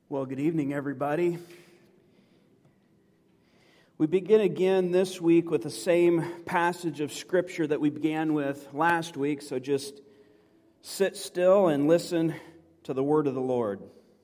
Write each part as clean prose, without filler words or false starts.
Well, good evening, everybody. We begin again this week with the same passage of Scripture that we began with last week, so just sit still and listen to the word of the Lord.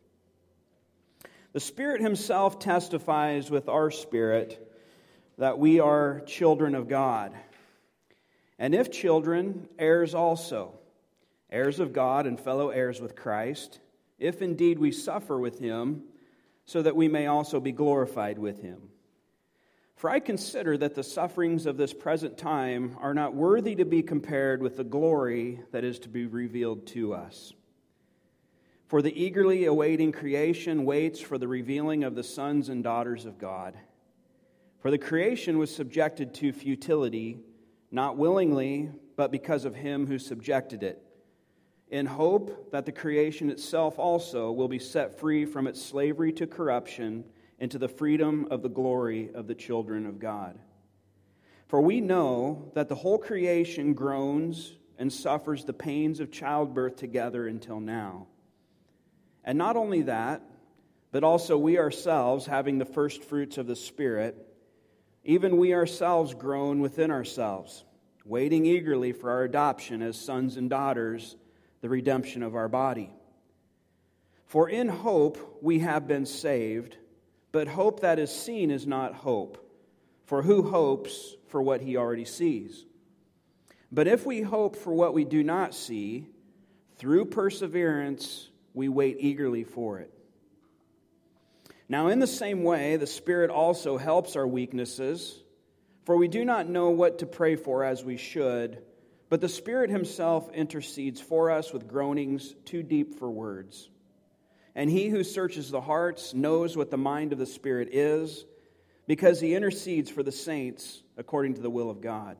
The Spirit Himself testifies with our spirit that we are children of God. And if children, heirs also, heirs of God and fellow heirs with Christ, if indeed we suffer with Him, so that we may also be glorified with Him. For I consider that the sufferings of this present time are not worthy to be compared with the glory that is to be revealed to us. For the eagerly awaiting creation waits for the revealing of the sons and daughters of God. For the creation was subjected to futility, not willingly, but because of Him who subjected it, in hope that the creation itself also will be set free from its slavery to corruption into the freedom of the glory of the children of God. For we know that the whole creation groans and suffers the pains of childbirth together until now. And not only that, but also we ourselves, having the first fruits of the Spirit, even we ourselves groan within ourselves, waiting eagerly for our adoption as sons and daughters, the redemption of our body. For in hope we have been saved, but hope that is seen is not hope. For who hopes for what he already sees? But if we hope for what we do not see, through perseverance we wait eagerly for it. Now in the same way, the Spirit also helps our weaknesses, for we do not know what to pray for as we should, but the Spirit Himself intercedes for us with groanings too deep for words. And He who searches the hearts knows what the mind of the Spirit is, because He intercedes for the saints according to the will of God.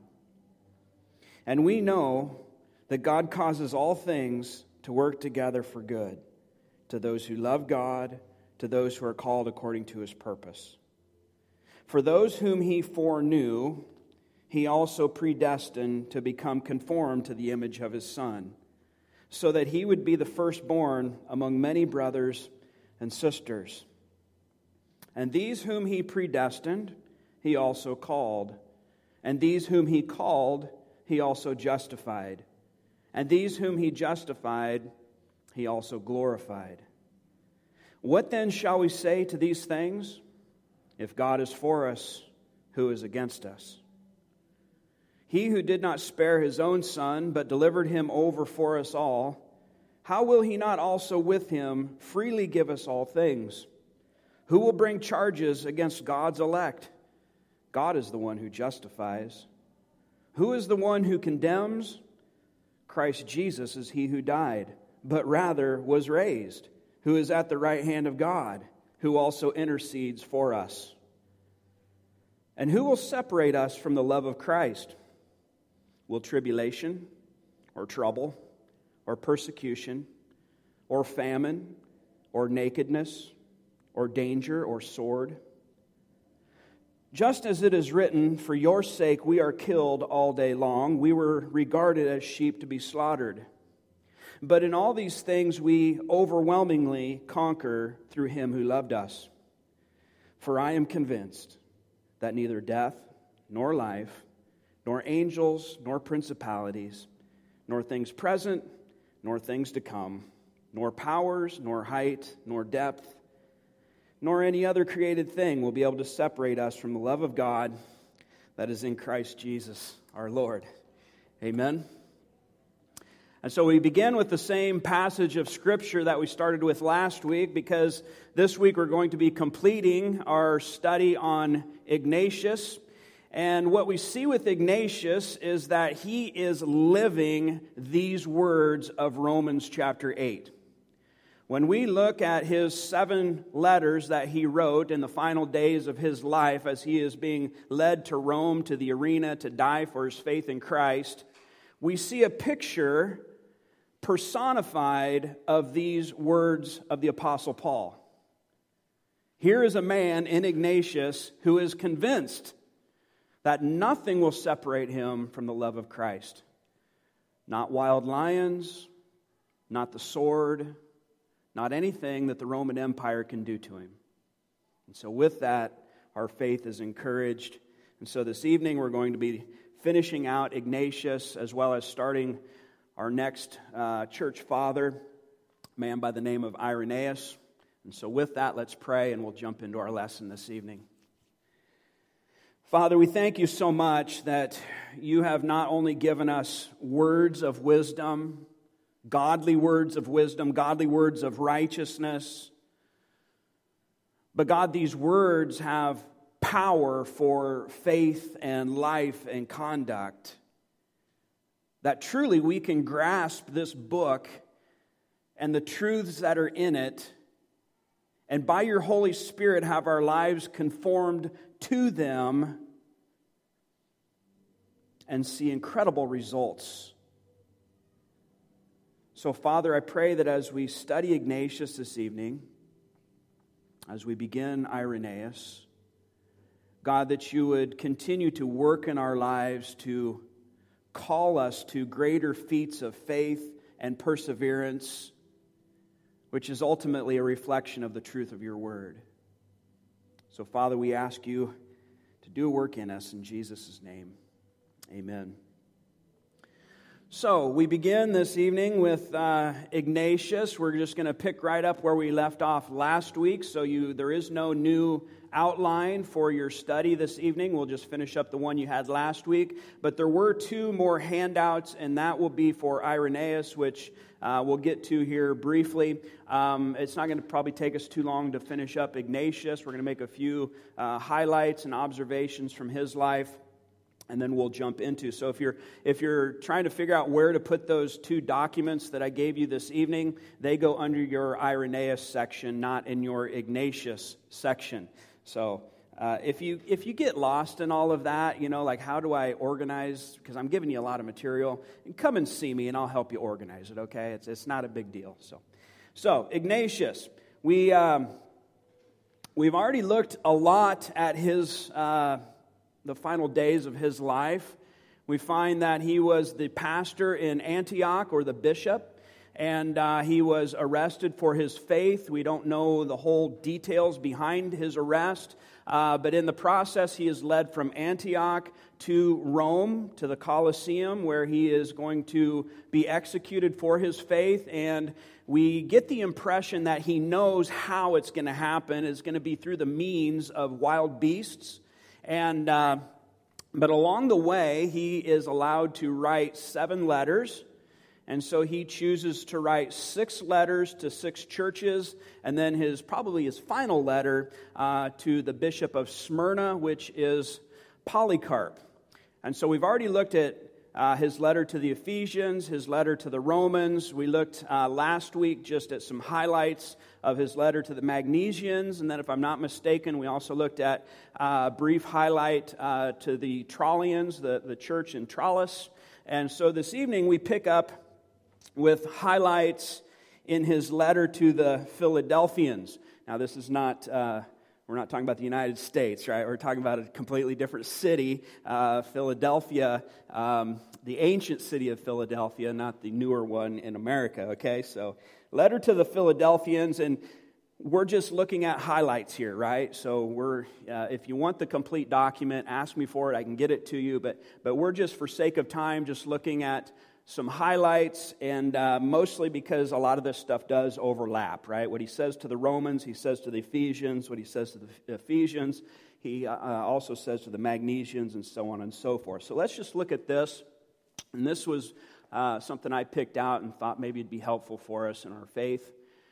And we know that God causes all things to work together for good, to those who love God, to those who are called according to His purpose. For those whom He foreknew, He also predestined to become conformed to the image of His Son, so that He would be the firstborn among many brothers and sisters. And these whom He predestined, He also called. And these whom He called, He also justified. And these whom He justified, He also glorified. What then shall we say to these things? If God is for us, who is against us? He who did not spare His own Son, but delivered Him over for us all, how will He not also with Him freely give us all things? Who will bring charges against God's elect? God is the one who justifies. Who is the one who condemns? Christ Jesus is He who died, but rather was raised, who is at the right hand of God, who also intercedes for us. And who will separate us from the love of Christ? Will tribulation, or trouble, or persecution, or famine, or nakedness, or danger, or sword? Just as it is written, for your sake we are killed all day long, we were regarded as sheep to be slaughtered. But in all these things we overwhelmingly conquer through Him who loved us. For I am convinced that neither death, nor life, nor angels, nor principalities, nor things present, nor things to come, nor powers, nor height, nor depth, nor any other created thing will be able to separate us from the love of God that is in Christ Jesus our Lord. Amen. And so we begin with the same passage of Scripture that we started with last week, because this week we're going to be completing our study on Ignatius. And what we see with Ignatius is that he is living these words of Romans chapter 8. When we look at his 7 letters that he wrote in the final days of his life as he is being led to Rome, to the arena, to die for his faith in Christ, we see a picture personified of these words of the Apostle Paul. Here is a man in Ignatius who is convinced that nothing will separate him from the love of Christ. Not wild lions, not the sword, not anything that the Roman Empire can do to him. And so with that, our faith is encouraged. And so this evening we're going to be finishing out Ignatius as well as starting our next church father, a man by the name of Irenaeus. And so with that, let's pray and we'll jump into our lesson this evening. Father, we thank you so much that you have not only given us words of wisdom, godly words of wisdom, godly words of righteousness, but God, these words have power for faith and life and conduct. That truly we can grasp this book and the truths that are in it, and by your Holy Spirit have our lives conformed to them and see incredible results. So, Father, I pray that as we study Ignatius this evening, as we begin Irenaeus, God, that you would continue to work in our lives to call us to greater feats of faith and perseverance, which is ultimately a reflection of the truth of your word. So, Father, we ask you to do a work in us in Jesus' name. Amen. So, we begin this evening with Ignatius. We're just going to pick right up where we left off last week. So there is no new outline for your study this evening. We'll just finish up the one you had last week. But there were two more handouts, and that will be for Irenaeus, which we'll get to here briefly. It's not going to probably take us too long to finish up Ignatius. We're going to make a few highlights and observations from his life, and then we'll jump into. So if you're trying to figure out where to put those two documents that I gave you this evening, they go under your Irenaeus section, not in your Ignatius section. So if you get lost in all of that, like how do I organize? Because I'm giving you a lot of material. Come and see me, and I'll help you organize it. Okay, it's not a big deal. So Ignatius, we've already looked a lot at his. The final days of his life. We find that he was the pastor in Antioch, or the bishop, and he was arrested for his faith. We don't know the whole details behind his arrest, but in the process he is led from Antioch to Rome, to the Colosseum, where he is going to be executed for his faith, and we get the impression that he knows how it's going to happen. It's going to be through the means of wild beasts. And but along the way, he is allowed to write 7 letters. And so he chooses to write 6 letters to 6 churches, and then probably his final letter to the bishop of Smyrna, which is Polycarp. And so we've already looked at his letter to the Ephesians, his letter to the Romans. We looked last week just at some highlights of his letter to the Magnesians. And then if I'm not mistaken, we also looked at a brief highlight to the Trallians, the church in Tralles. And so this evening we pick up with highlights in his letter to the Philadelphians. Now this is not... We're not talking about the United States, right? We're talking about a completely different city, Philadelphia, the ancient city of Philadelphia, not the newer one in America, okay? So, letter to the Philadelphians, and we're just looking at highlights here, right? So, if you want the complete document, ask me for it. I can get it to you, but we're just, for sake of time, just looking at some highlights, and mostly because a lot of this stuff does overlap, right? What he says to the Romans, he says to the Ephesians. What he says to the Ephesians, he also says to the Magnesians, and so on and so forth. So let's just look at this. And this was something I picked out and thought maybe it'd be helpful for us in our faith.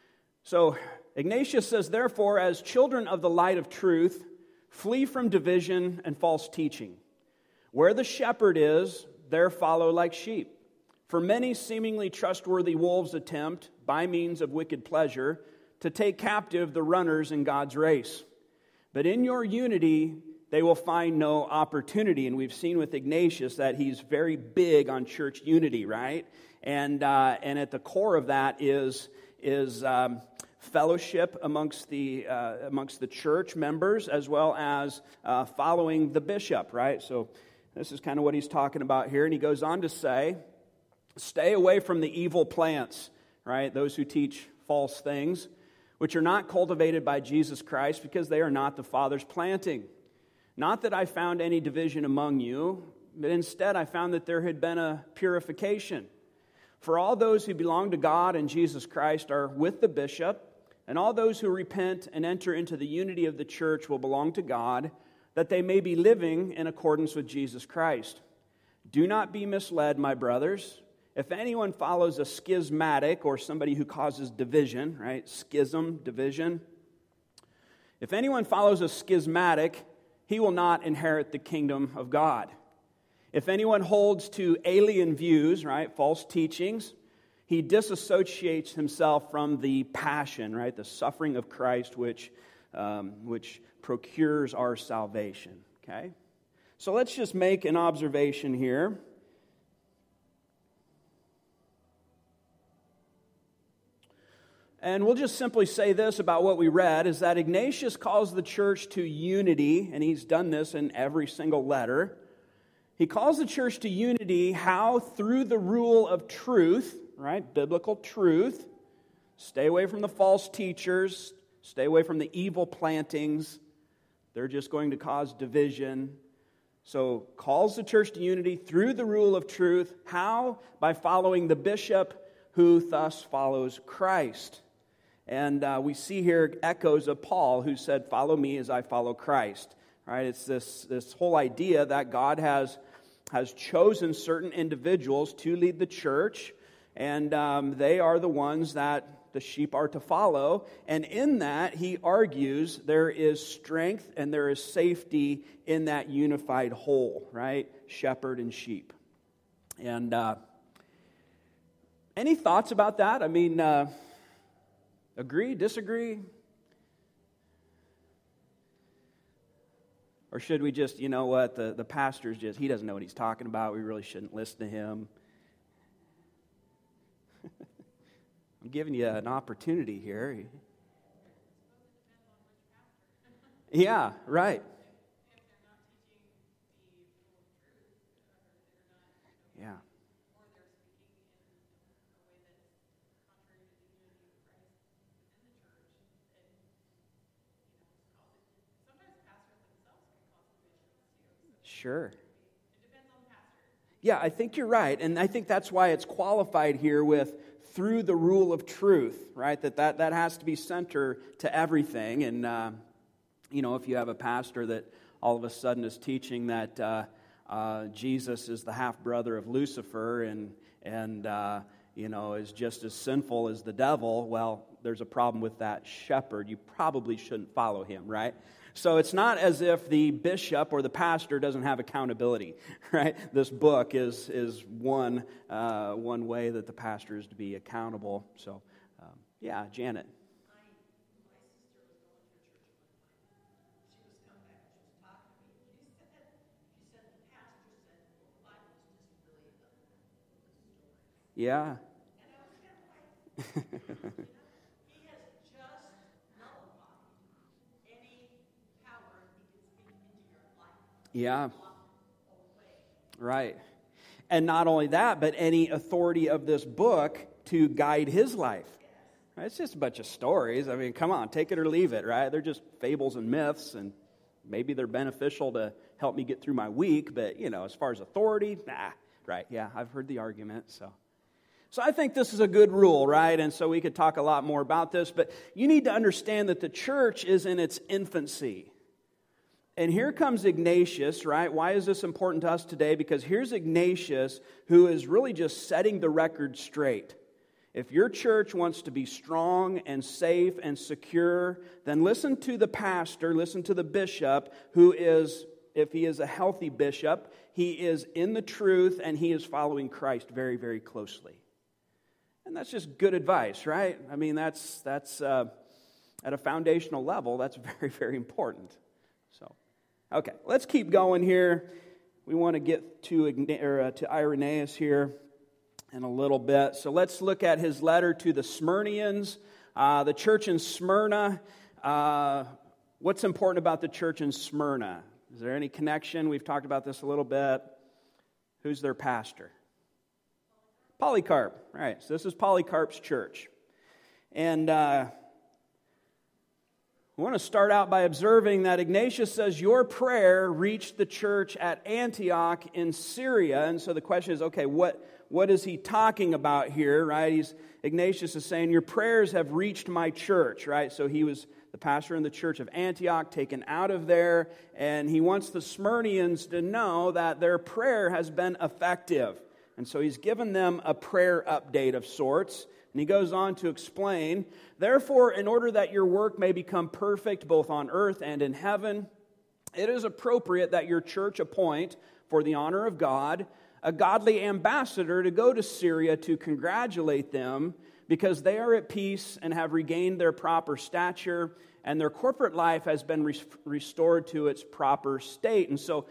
So Ignatius says, "Therefore, as children of the light of truth, flee from division and false teaching. Where the shepherd is, there follow like sheep. For many seemingly trustworthy wolves attempt, by means of wicked pleasure, to take captive the runners in God's race. But in your unity, they will find no opportunity." And we've seen with Ignatius that he's very big on church unity, right? And at the core of that is fellowship amongst the church members, as well as following the bishop, right? So this is kind of what he's talking about here. And he goes on to say, "Stay away from the evil plants," right? Those who teach false things, which are not cultivated by Jesus Christ, because they are not the Father's planting. Not that I found any division among you, but instead I found that there had been a purification. For all those who belong to God and Jesus Christ are with the bishop, and all those who repent and enter into the unity of the church will belong to God, that they may be living in accordance with Jesus Christ. Do not be misled, my brothers. If anyone follows a schismatic, or somebody who causes division, right? Schism, division. If anyone follows a schismatic, he will not inherit the kingdom of God. If anyone holds to alien views, right, false teachings, he disassociates himself from the passion, right, the suffering of Christ, which procures our salvation. Okay, so let's just make an observation here. And we'll just simply say this about what we read, is that Ignatius calls the church to unity, and he's done this in every single letter. He calls the church to unity, how? Through the rule of truth, right? Biblical truth. Stay away from the false teachers. Stay away from the evil plantings. They're just going to cause division. So, calls the church to unity through the rule of truth. How? By following the bishop, who thus follows Christ. And we see here echoes of Paul, who said, "Follow me as I follow Christ." Right? It's this whole idea that God has chosen certain individuals to lead the church, and they are the ones that the sheep are to follow. And in that, he argues, there is strength and there is safety in that unified whole, right? Shepherd and sheep. And any thoughts about that? I mean, agree, disagree? Or should we just, you know what, the pastor's just, he doesn't know what he's talking about. We really shouldn't listen to him. I'm giving you an opportunity here. Yeah, right. Yeah. Sure. Yeah, I think you're right. And I think that's why it's qualified here with through the rule of truth, right? That has to be center to everything. And, if you have a pastor that all of a sudden is teaching that Jesus is the half-brother of Lucifer and is just as sinful as the devil, well, there's a problem with that shepherd. You probably shouldn't follow him, right? So it's not as if the bishop or the pastor doesn't have accountability, right? This book is one way that the pastor is to be accountable. So, Janet. Yeah. Yeah. Right. And not only that, but any authority of this book to guide his life. Right? It's just a bunch of stories. I mean, come on, take it or leave it, right? They're just fables and myths, and maybe they're beneficial to help me get through my week, but, as far as authority, right? Yeah, I've heard the argument, so I think this is a good rule, right? And so we could talk a lot more about this, but you need to understand that the church is in its infancy. And here comes Ignatius, right? Why is this important to us today? Because here's Ignatius, who is really just setting the record straight. If your church wants to be strong and safe and secure, then listen to the pastor, listen to the bishop, who is, if he is a healthy bishop, he is in the truth and he is following Christ very, very closely. And that's just good advice, right? I mean, that's at a foundational level, that's very, very important. So, okay, let's keep going here. We want to get to Irenaeus here in a little bit. So let's look at his letter to the Smyrnians, the church in Smyrna. What's important about the church in Smyrna? Is there any connection? We've talked about this a little bit. Who's their pastor? Polycarp. Right, so this is Polycarp's church. And I want to start out by observing that Ignatius says, your prayer reached the church at Antioch in Syria. And so the question is, okay, what is he talking about here, right? Ignatius is saying, your prayers have reached my church, right? So he was the pastor in the church of Antioch, taken out of there, and he wants the Smyrnians to know that their prayer has been effective. And so he's given them a prayer update of sorts, and he goes on to explain, therefore, in order that your work may become perfect both on earth and in heaven, it is appropriate that your church appoint, for the honor of God, a godly ambassador to go to Syria to congratulate them, because they are at peace and have regained their proper stature, and their corporate life has been restored to its proper state. And so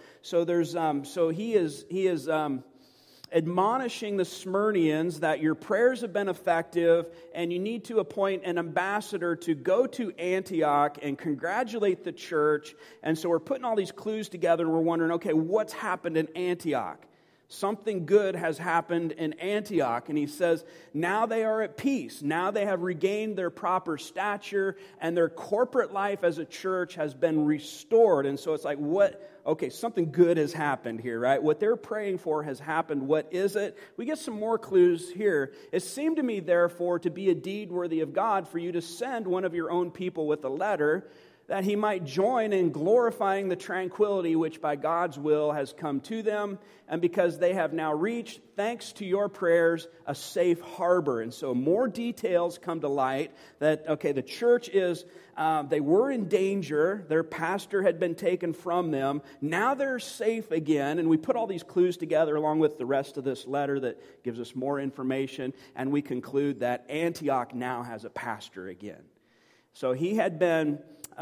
he is admonishing the Smyrnians that your prayers have been effective, and you need to appoint an ambassador to go to Antioch and congratulate the church. And so we're putting all these clues together, and we're wondering, okay, what's happened in Antioch? Something good has happened in Antioch. And he says, now they are at peace. Now they have regained their proper stature, and their corporate life as a church has been restored. And so it's like, okay, something good has happened here, right? What they're praying for has happened. What is it? We get some more clues here. It seemed to me, therefore, to be a deed worthy of God for you to send one of your own people with a letter, that he might join in glorifying the tranquility which by God's will has come to them, and because they have now reached, thanks to your prayers, a safe harbor. And so more details come to light that, okay, the church they were in danger. Their pastor had been taken from them. Now they're safe again. And we put all these clues together along with the rest of this letter that gives us more information, and we conclude that Antioch now has a pastor again. So he had been...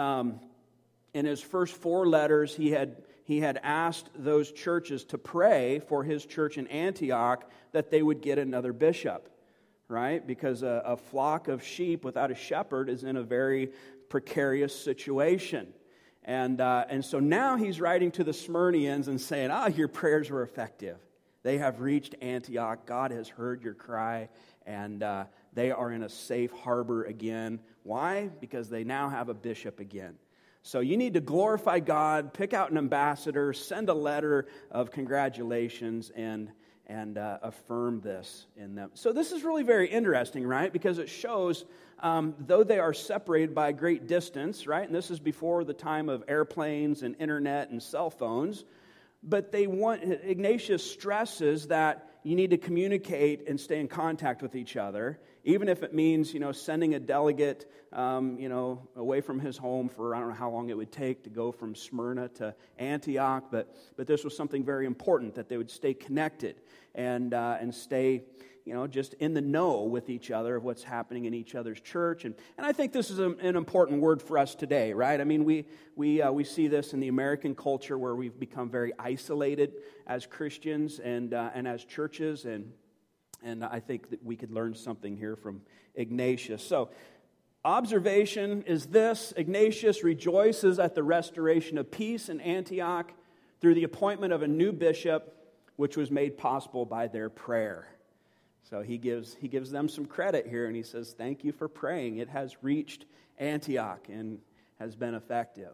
in his first 4 letters, he had asked those churches to pray for his church in Antioch that they would get another bishop, right? Because a flock of sheep without a shepherd is in a very precarious situation. And so now he's writing to the Smyrnians and saying, your prayers were effective. They have reached Antioch. God has heard your cry, and they are in a safe harbor again. Why? Because they now have a bishop again. So you need to glorify God, pick out an ambassador, send a letter of congratulations, and affirm this in them. So this is really very interesting, right? Because it shows, though they are separated by a great distance, right? And this is before the time of airplanes and internet and cell phones. But Ignatius stresses that you need to communicate and stay in contact with each other, even if it means, sending a delegate, away from his home for, I don't know how long it would take to go from Smyrna to Antioch. But this was something very important, that they would stay connected and stay, just in the know with each other of what's happening in each other's church. And I think this is an important word for us today, right? I mean, we see this in the American culture where we've become very isolated as Christians and as churches, and I think that we could learn something here from Ignatius. So, observation is this: Ignatius rejoices at the restoration of peace in Antioch through the appointment of a new bishop, which was made possible by their prayer. So he gives them some credit here, and he says, thank you for praying. It has reached Antioch and has been effective.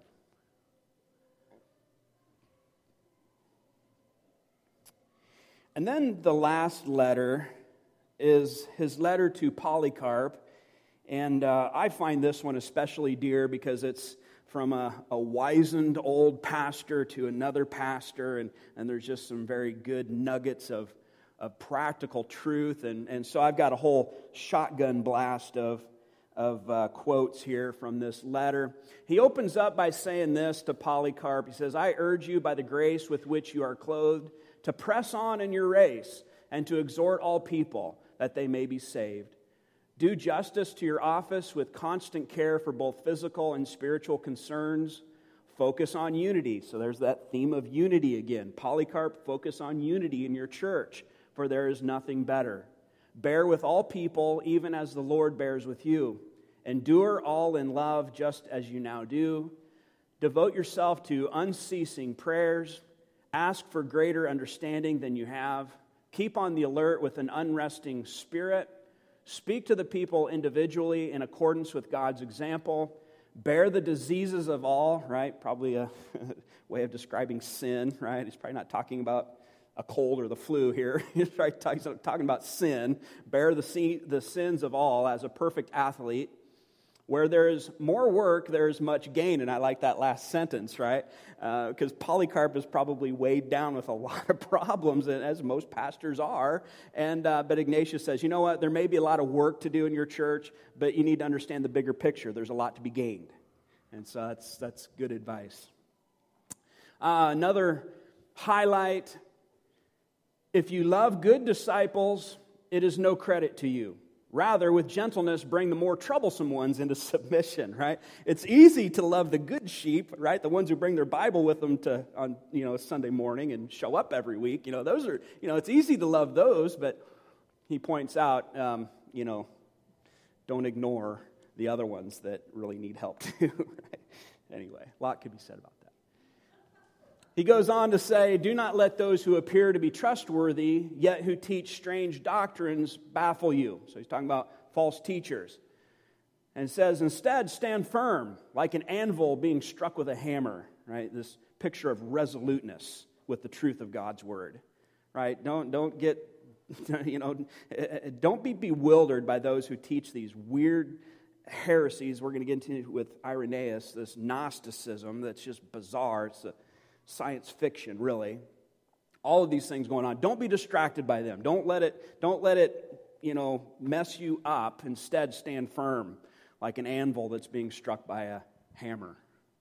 And then the last letter is his letter to Polycarp. And I find this one especially dear because it's from a wizened old pastor to another pastor. And there's just some very good nuggets of practical truth. And so I've got a whole shotgun blast of quotes here from this letter. He opens up by saying this to Polycarp. He says, I urge you by the grace with which you are clothed to press on in your race and to exhort all people that they may be saved. Do justice to your office with constant care for both physical and spiritual concerns. Focus on unity. So there's that theme of unity again. Polycarp, focus on unity in your church, for there is nothing better. Bear with all people, even as the Lord bears with you. Endure all in love, just as you now do. Devote yourself to unceasing prayers. Ask for greater understanding than you have. Keep on the alert with an unresting spirit. speak to the people individually in accordance with God's example, bear the diseases of all, right? Probably a way of describing sin, right? He's probably not talking about a cold or the flu here. He's probably talking about sin. Bear the sins of all as a perfect athlete. Where there's more work, there's much gain. And I like that last sentence, right? Because Polycarp is probably weighed down with a lot of problems, as most pastors are. But Ignatius says, you know what? There may be a lot of work to do in your church, but you need to understand the bigger picture. There's a lot to be gained. And so that's good advice. Another highlight, if you love good disciples, it is no credit to you. Rather, with gentleness, bring the more troublesome ones into submission, right? It's easy to love the good sheep, right? The ones who bring their Bible with them on Sunday morning and show up every week. Those are, it's easy to love those, but he points out, don't ignore the other ones that really need help too, right? Anyway, a lot could be said about that. He goes on to say, do not let those who appear to be trustworthy, yet who teach strange doctrines, baffle you. So he's talking about false teachers. And says, instead, stand firm, like an anvil being struck with a hammer, right? This picture of resoluteness with the truth of God's word, right? Don't get, don't be bewildered by those who teach these weird heresies. We're going to get into with Irenaeus, this Gnosticism that's just bizarre. It's a science fiction, really. All of these things going on. Don't be distracted by them. Don't let it, mess you up. Instead, stand firm like an anvil that's being struck by a hammer.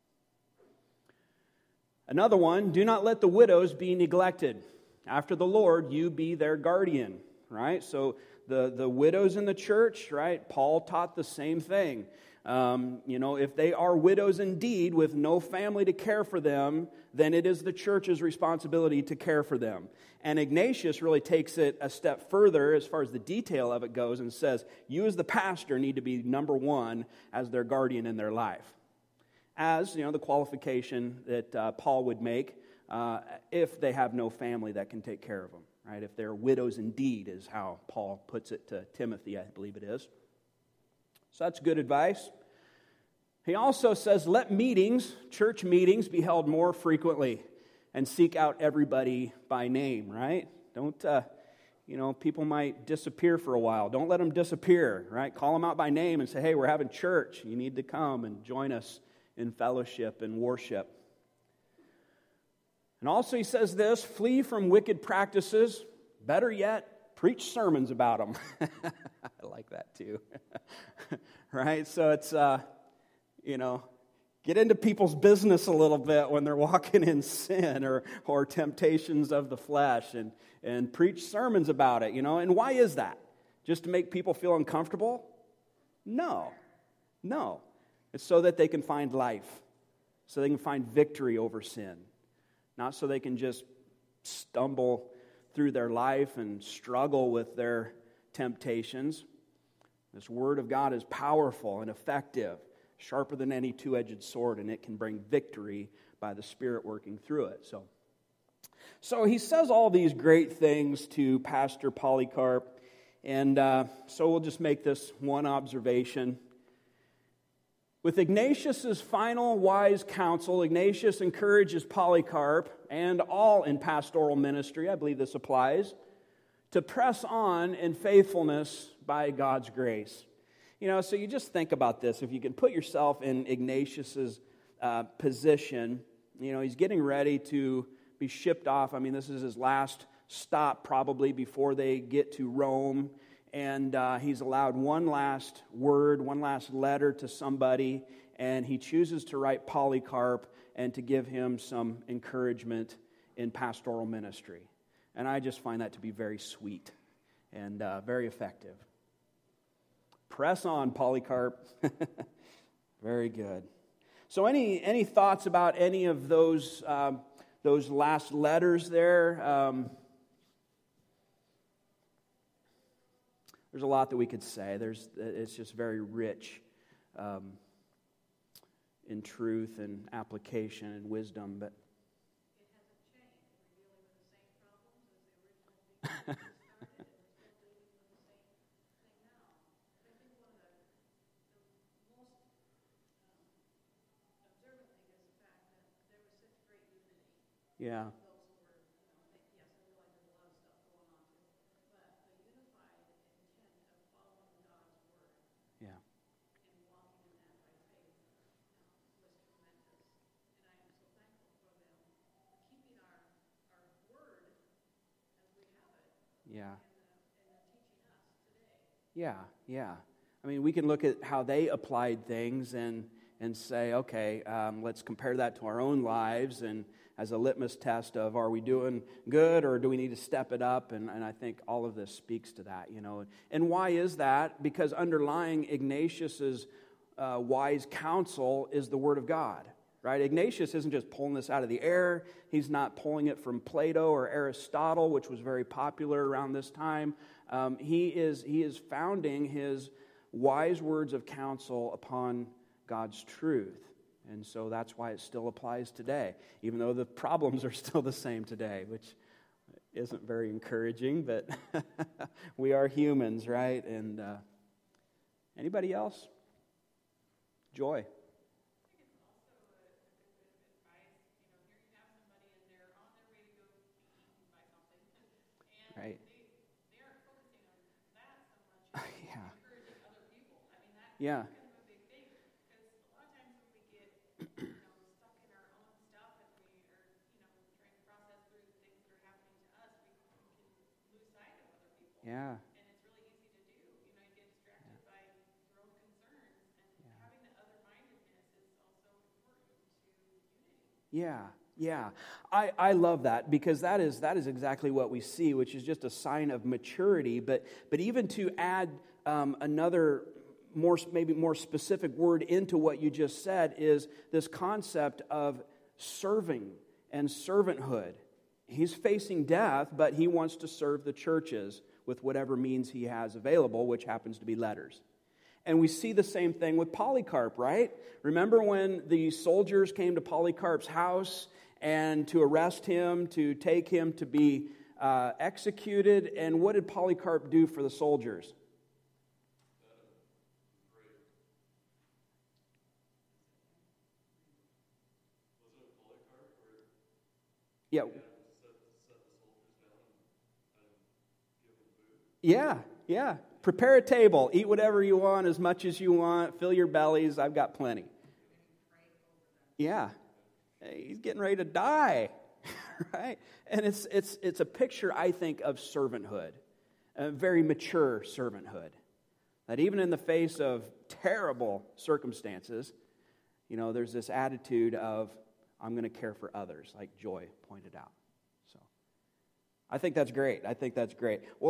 Another one, do not let the widows be neglected. After the Lord, you be their guardian, right? So the widows in the church, right? Paul taught the same thing. If they are widows indeed with no family to care for them, then it is the church's responsibility to care for them. And Ignatius really takes it a step further as far as the detail of it goes and says, you as the pastor need to be number one as their guardian in their life. As, the qualification that Paul would make if they have no family that can take care of them, right? If they're widows indeed is how Paul puts it to Timothy, I believe it is. So that's good advice. He also says, let church meetings, be held more frequently and seek out everybody by name, right? Don't, people might disappear for a while. Don't let them disappear, right? Call them out by name and say, hey, we're having church. You need to come and join us in fellowship and worship. And also he says this, flee from wicked practices. Better yet, preach sermons about them. I like that too. Right? So it's, get into people's business a little bit when they're walking in sin or temptations of the flesh and preach sermons about it, And why is that? Just to make people feel uncomfortable? No. It's so that they can find life, so they can find victory over sin, not so they can just stumble through their life and struggle with their temptations. This Word of God is powerful and effective, sharper than any two-edged sword, and it can bring victory by the Spirit working through it. So he says all these great things to Pastor Polycarp, and so we'll just make this one observation. With Ignatius' final wise counsel, Ignatius encourages Polycarp and all in pastoral ministry, I believe this applies, to press on in faithfulness by God's grace. So you just think about this. If you can put yourself in Ignatius' position, he's getting ready to be shipped off. I mean, this is his last stop probably before they get to Rome. And he's allowed one last word, one last letter to somebody, and he chooses to write Polycarp and to give him some encouragement in pastoral ministry. And I just find that to be very sweet and very effective. Press on, Polycarp. Very good. So any thoughts about any of those last letters there? There's a lot that we could say. It's just very rich in truth and application and wisdom. But it hasn't changed. We're dealing with the same problems as the original people started, and we're still dealing with the same thing now. Yeah. Those were, yes, I realize there's a lot of stuff going on too, but the unified intent of following God's word Yeah. and walking in that by faith was tremendous. And I am so thankful for them keeping our word as we have it Yeah. and then teaching us today. Yeah. Yeah. I mean, we can look at how they applied things and say, okay, let's compare that to our own lives and as a litmus test of are we doing good or do we need to step it up? And I think all of this speaks to that, you know. And why is that? Because underlying Ignatius's wise counsel is the Word of God, right? Ignatius isn't just pulling this out of the air. He's not pulling it from Plato or Aristotle, which was very popular around this time. He is founding his wise words of counsel upon God's truth. And so that's why it still applies today, even though the problems are still the same today, which isn't very encouraging, but we are humans, right? And anybody else? Joy. I think it's also a good bit of advice. You know, here you have somebody and they're on their way to go be eaten by something, and Right. they aren't focusing on that so much as Yeah. encouraging other people. I mean, that's Yeah. kind of a big thing because a lot of times when we get stuck in our own stuff and we are trying to process through the things that are happening to us, we can lose sight of other people. Yeah. And it's really easy to do. You get distracted by your own concerns, and having the other-mindedness is also important to unity. Yeah, yeah. I love that because that is exactly what we see, which is just a sign of maturity. But even to add another maybe more specific word into what you just said is this concept of serving and servanthood. He's facing death, but he wants to serve the churches with whatever means he has available, which happens to be letters. And we see the same thing with Polycarp, right? Remember when the soldiers came to Polycarp's house and to arrest him, to take him to be executed? And what did Polycarp do for the soldiers? Yeah. Yeah. Prepare a table. Eat whatever you want, as much as you want. Fill your bellies. I've got plenty. Yeah. He's getting ready to die, right? And it's a picture, I think, of servanthood, a very mature servanthood. That even in the face of terrible circumstances, there's this attitude of, I'm going to care for others, like Joy pointed out. So I think that's great. Well,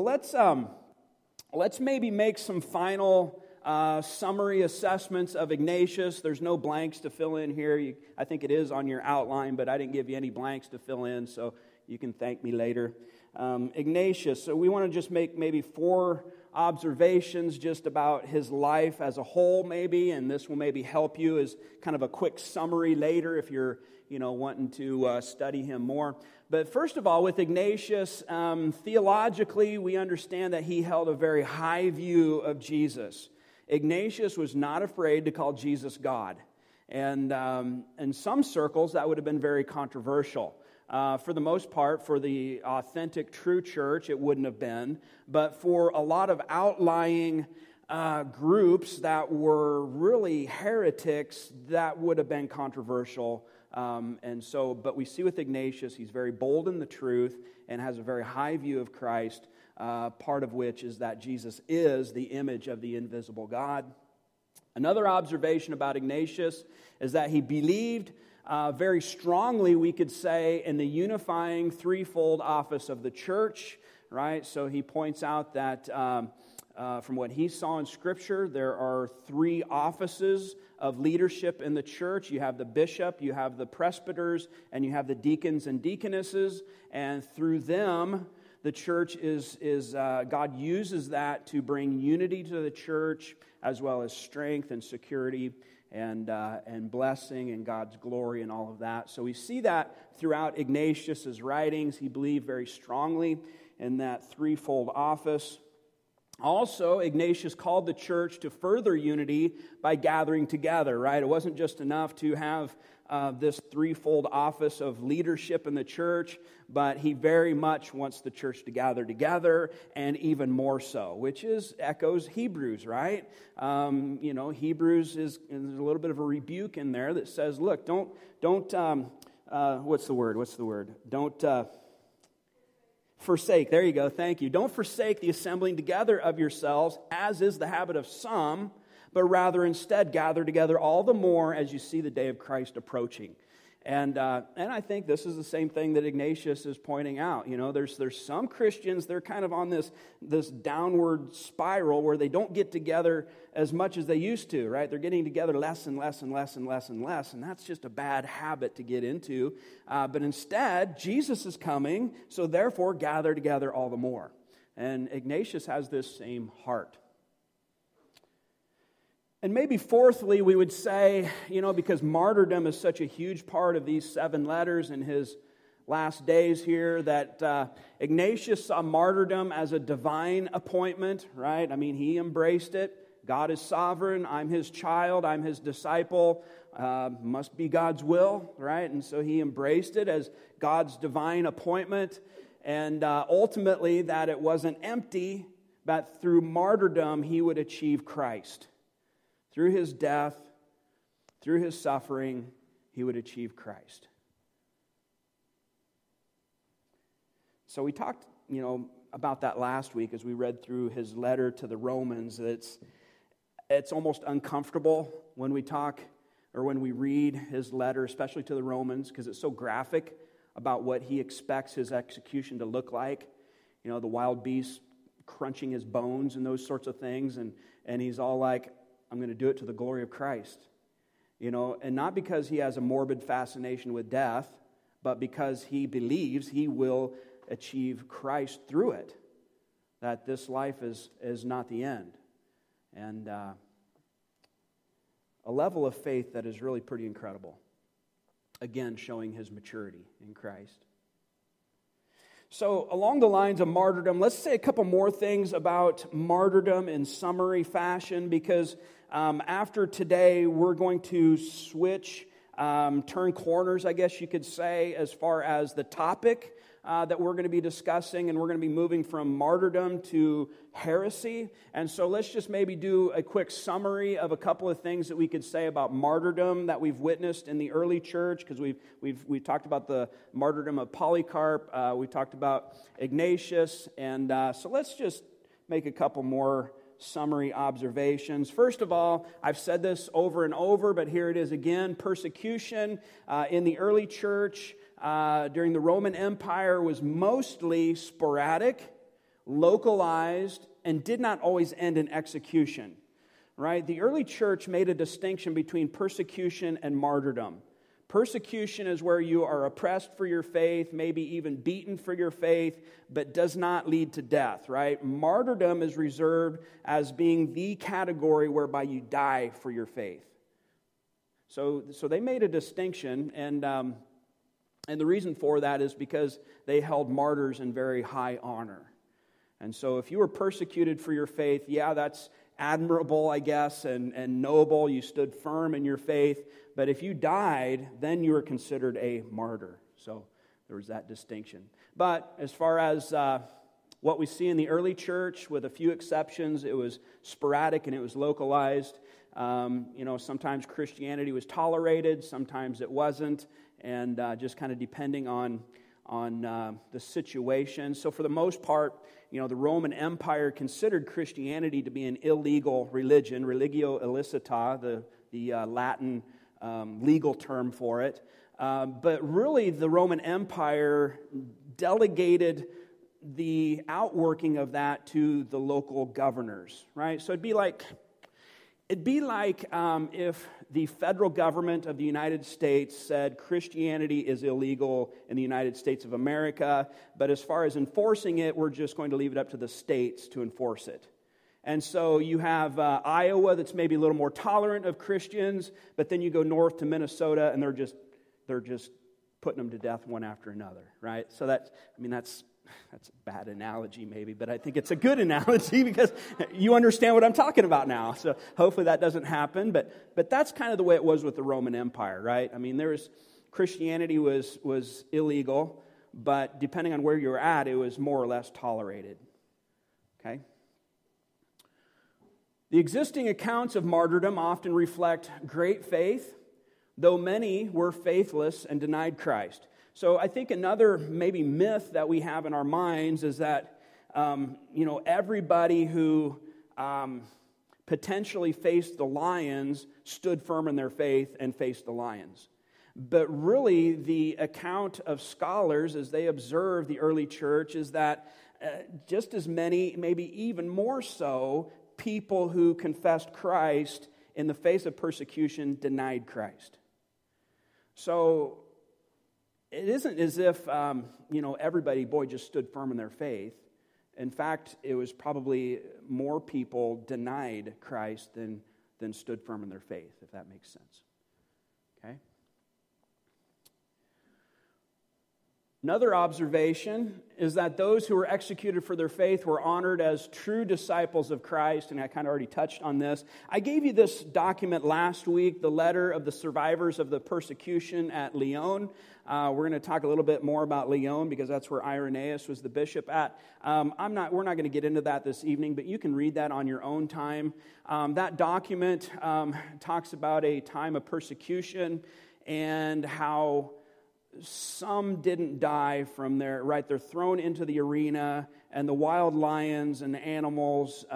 let's maybe make some final summary assessments of Ignatius. There's no blanks to fill in here. I think it is on your outline, but I didn't give you any blanks to fill in, so you can thank me later. Ignatius, so we want to just make maybe 4 observations just about his life as a whole maybe, and this will maybe help you as kind of a quick summary later if you're wanting to study him more. But first of all, with Ignatius, theologically, we understand that he held a very high view of Jesus. Ignatius was not afraid to call Jesus God. And in some circles, that would have been very controversial. For the most part, for the authentic, true church, it wouldn't have been. But for a lot of outlying groups that were really heretics, that would have been controversial. But we see with Ignatius, he's very bold in the truth and has a very high view of Christ, part of which is that Jesus is the image of the invisible God. Another observation about Ignatius is that he believed very strongly, we could say, in the unifying threefold office of the church, right? So he points out that from what he saw in Scripture, there are 3 offices of leadership in the church. You have the bishop, you have the presbyters, and you have the deacons and deaconesses. And through them, the church God uses that to bring unity to the church, as well as strength and security and blessing and God's glory and all of that. So we see that throughout Ignatius's writings. He believed very strongly in that threefold office. Also, Ignatius called the church to further unity by gathering together, right? It wasn't just enough to have this threefold office of leadership in the church, but he very much wants the church to gather together, and even more so, which echoes Hebrews, right? Hebrews is a little bit of a rebuke in there that says, look, don't what's the word? Don't forsake. There you go. Thank you. Don't forsake the assembling together of yourselves, as is the habit of some, but rather instead gather together all the more as you see the day of Christ approaching. And I think this is the same thing that Ignatius is pointing out. You know, there's some Christians, they're kind of on this downward spiral where they don't get together as much as they used to, right? They're getting together less and less and less and less and less, and that's just a bad habit to get into. But instead, Jesus is coming, so therefore gather together all the more. And Ignatius has this same heart. And maybe fourthly, we would say, because martyrdom is such a huge part of these 7 letters in his last days here, that Ignatius saw martyrdom as a divine appointment, right? I mean, he embraced it. God is sovereign. I'm his child. I'm his disciple. Must be God's will, right? And so he embraced it as God's divine appointment. And ultimately, that it wasn't empty, but through martyrdom, he would achieve Christ. Through his death, through his suffering, he would achieve Christ. So we talked, about that last week as we read through his letter to the Romans. It's almost uncomfortable when we talk or when we read his letter, especially to the Romans, because it's so graphic about what he expects his execution to look like. The wild beast crunching his bones and those sorts of things. And he's all like, I'm going to do it to the glory of Christ. And not because he has a morbid fascination with death, but because he believes he will achieve Christ through it. That this life is not the end. And a level of faith that is really pretty incredible. Again, showing his maturity in Christ. So along the lines of martyrdom, let's say a couple more things about martyrdom in summary fashion, because after today, we're going to switch, turn corners, I guess you could say, as far as the topic that we're going to be discussing, and we're going to be moving from martyrdom to heresy. And so let's just maybe do a quick summary of a couple of things that we could say about martyrdom that we've witnessed in the early church, because we've talked about the martyrdom of Polycarp, we talked about Ignatius, and so let's just make a couple more summary observations. First of all, I've said this over and over, but here it is again. Persecution in the early church during the Roman Empire was mostly sporadic, localized, and did not always end in execution. Right? The early church made a distinction between persecution and martyrdom. Persecution is where you are oppressed for your faith, maybe even beaten for your faith, but does not lead to death, right? Martyrdom is reserved as being the category whereby you die for your faith. So they made a distinction, and the reason for that is because they held martyrs in very high honor. And so if you were persecuted for your faith, yeah, that's admirable, I guess, and noble. You stood firm in your faith. But if you died, then you were considered a martyr. So there was that distinction. But as far as what we see in the early church, with a few exceptions, it was sporadic and it was localized. Sometimes Christianity was tolerated, sometimes it wasn't, and just kind of depending on the situation. So for the most part, the Roman Empire considered Christianity to be an illegal religion, religio illicita, the Latin legal term for it. But really, the Roman Empire delegated the outworking of that to the local governors, right? So it'd be like if the federal government of the United States said Christianity is illegal in the United States of America, but as far as enforcing it, we're just going to leave it up to the states to enforce it. And so you have Iowa that's maybe a little more tolerant of Christians, but then you go north to Minnesota and they're just putting them to death one after another, right? So that's that's a bad analogy maybe, but I think it's a good analogy because you understand what I'm talking about now. So hopefully that doesn't happen, but that's kind of the way it was with the Roman Empire, right? I mean, Christianity was illegal, but depending on where you were at, it was more or less tolerated. Okay? The existing accounts of martyrdom often reflect great faith, though many were faithless and denied Christ. So I think another maybe myth that we have in our minds is that, everybody who potentially faced the lions stood firm in their faith and faced the lions. But really, the account of scholars as they observe the early church is that just as many, maybe even more so, people who confessed Christ in the face of persecution denied Christ. So it isn't as if, everybody, just stood firm in their faith. In fact, it was probably more people denied Christ than stood firm in their faith, if that makes sense. Okay? Another observation is that those who were executed for their faith were honored as true disciples of Christ, and I kind of already touched on this. I gave you this document last week, the letter of the survivors of the persecution at Lyon. We're going to talk a little bit more about Lyon because that's where Irenaeus was the bishop at. We're not going to get into that this evening, but you can read that on your own time. That document talks about a time of persecution and how some didn't die from there, right? They're thrown into the arena, and the wild lions and the animals,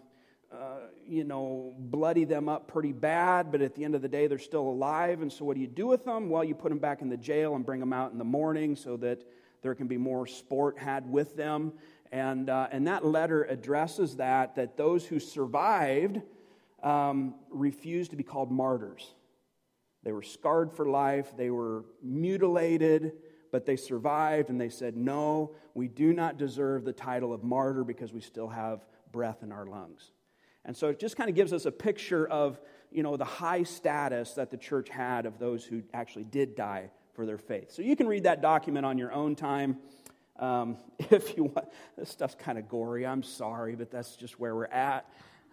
bloody them up pretty bad, but at the end of the day, they're still alive. And so what do you do with them? Well, you put them back in the jail and bring them out in the morning so that there can be more sport had with them. And that letter addresses that those who survived refused to be called martyrs. They were scarred for life, they were mutilated, but they survived, and they said, no, we do not deserve the title of martyr because we still have breath in our lungs. And so it just kind of gives us a picture of, the high status that the church had of those who actually did die for their faith. So you can read that document on your own time if you want. This stuff's kind of gory, I'm sorry, but that's just where we're at.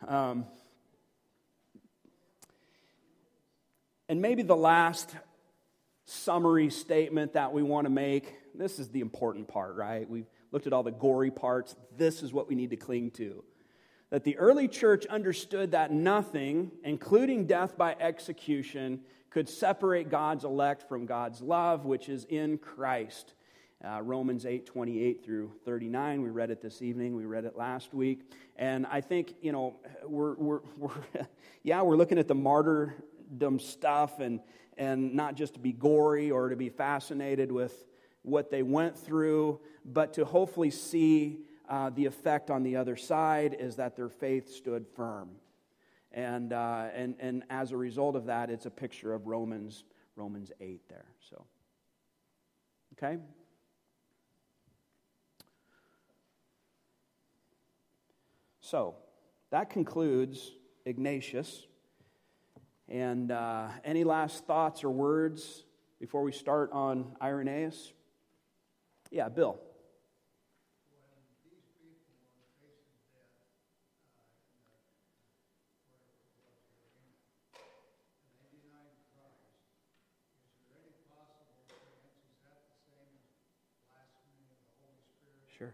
And maybe the last summary statement that we want to make, this is the important part, right? We've looked at all the gory parts. This is what we need to cling to. That the early church understood that nothing, including death by execution, could separate God's elect from God's love, which is in Christ. Romans 8:28 through 39. We read it this evening. We read it last week. And I think, we're looking at the martyrdom stuff and not just to be gory or to be fascinated with what they went through, but to hopefully see the effect on the other side is that their faith stood firm. And as a result of that, it's a picture of Romans 8 there. So, okay? So, that concludes Ignatius. And any last thoughts or words before we start on Irenaeus? Yeah, Bill. Sure.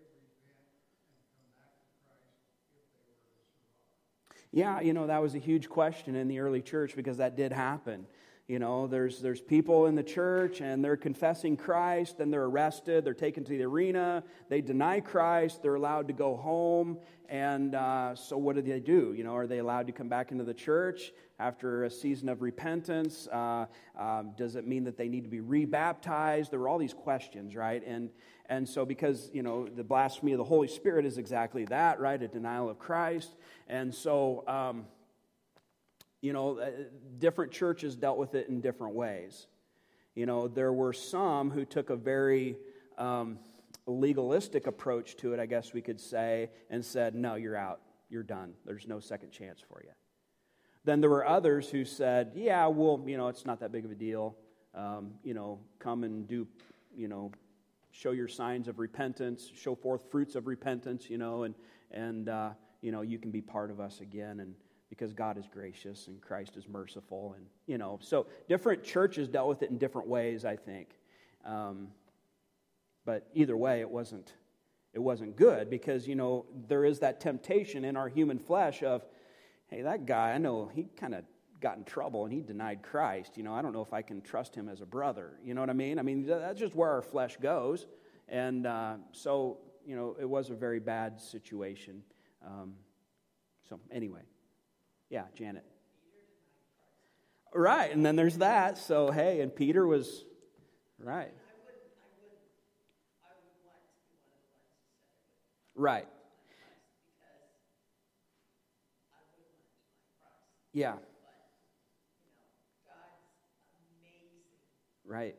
Yeah, that was a huge question in the early church because that did happen. There's people in the church and they're confessing Christ and they're arrested, they're taken to the arena, they deny Christ, they're allowed to go home, and so what do they do? Are they allowed to come back into the church after a season of repentance? Does it mean that they need to be rebaptized? There were all these questions, right? And so because, the blasphemy of the Holy Spirit is exactly that, right? A denial of Christ. And so, different churches dealt with it in different ways. There were some who took a very legalistic approach to it, I guess we could say, and said, no, you're out. You're done. There's no second chance for you. Then there were others who said, yeah, well, it's not that big of a deal. Come and do, show your signs of repentance, show forth fruits of repentance, and you can be part of us again, and because God is gracious and Christ is merciful, and so different churches dealt with it in different ways, I think. But either way, it wasn't good, because there is that temptation in our human flesh of, hey, that guy, I know he kind of got in trouble and he denied Christ. I don't know if I can trust him as a brother. You know what I mean? I mean, that's just where our flesh goes. And so it was a very bad situation. So anyway, yeah, Janet. Right, and then there's that. So, hey, and Peter was, right. I would want to be one of the ones who said it. Right. Because I would want to deny Christ. Yeah. But, God's amazing. Right.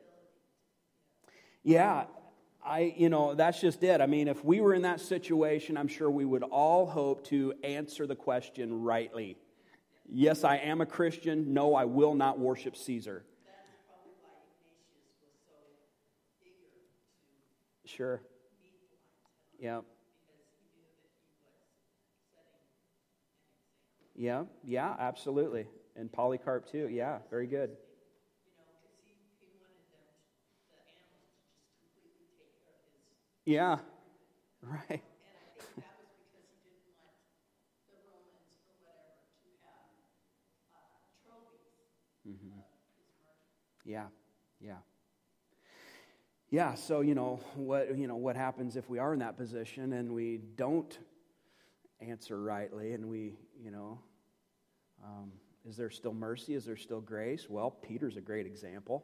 Ability. Yeah, that's just it. I mean, if we were in that situation, I'm sure we would all hope to answer the question rightly. Yes, I am a Christian. No, I will not worship Caesar. That's probably why Ignatius was so eager to Sure. meet the ones. Yeah. Because he knew that he was setting an example. Yeah, absolutely. And Polycarp too. Yeah, very good. Because he wanted them, the animals, to just completely take care of his. Yeah. Right. And I think that was because he didn't want the Romans or whatever to have trophies of his murder. Yeah. Yeah, so what happens if we are in that position and we don't answer rightly, and we, is there still mercy? Is there still grace? Well, Peter's a great example.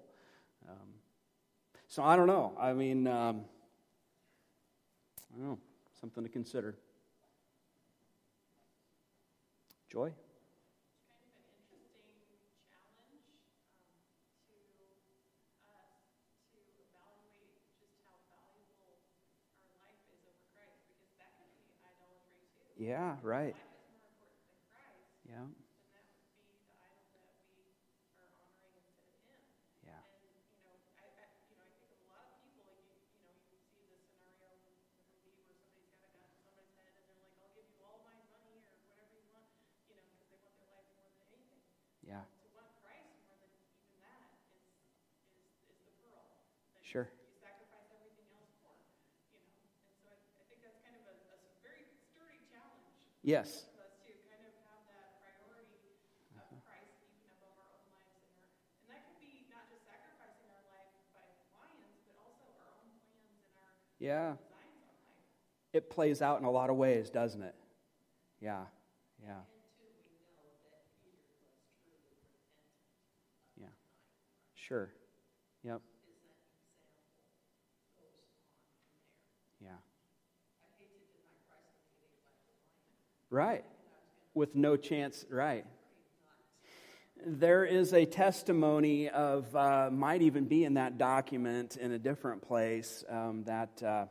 So I don't know. I mean, I don't know. Something to consider. Joy? Yeah, right. Yeah. Yeah. Yeah. Sure. Yes. Us to kind of have that priority of Christ even above our own lives, and that could be not just sacrificing our life by compliance, but also our own plans and our designs on life. It plays out in a lot of ways, doesn't it? Yeah. And two, we know that Peter was truly repentant. Yeah. Sure. Yep. Is that example goes on from there. Yeah. I hate to deny Christ and behave like a lion. Right. With no chance, right. There is a testimony of, might even be in that document in a different place, that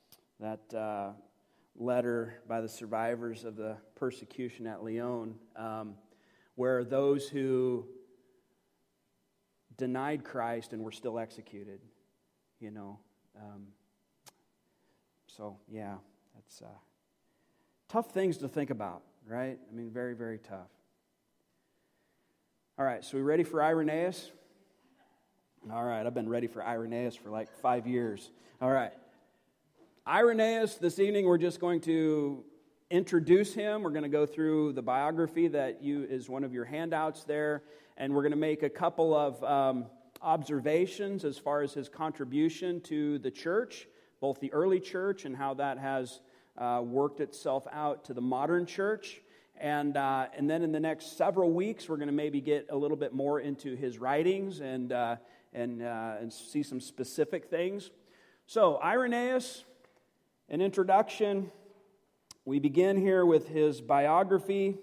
letter by the survivors of the persecution at Lyon, where those who denied Christ and were still executed, So, yeah, that's tough things to think about, right? I mean, very, very tough. All right, so we ready for Irenaeus? All right, I've been ready for Irenaeus for like 5 years. All right. Irenaeus, this evening we're just going to introduce him. We're going to go through the biography that is one of your handouts there, and we're going to make a couple of observations as far as his contribution to the church, both the early church and how that has worked itself out to the modern church. And then in the next several weeks, we're going to maybe get a little bit more into his writings and see some specific things. So, Irenaeus, an introduction. We begin here with his biography.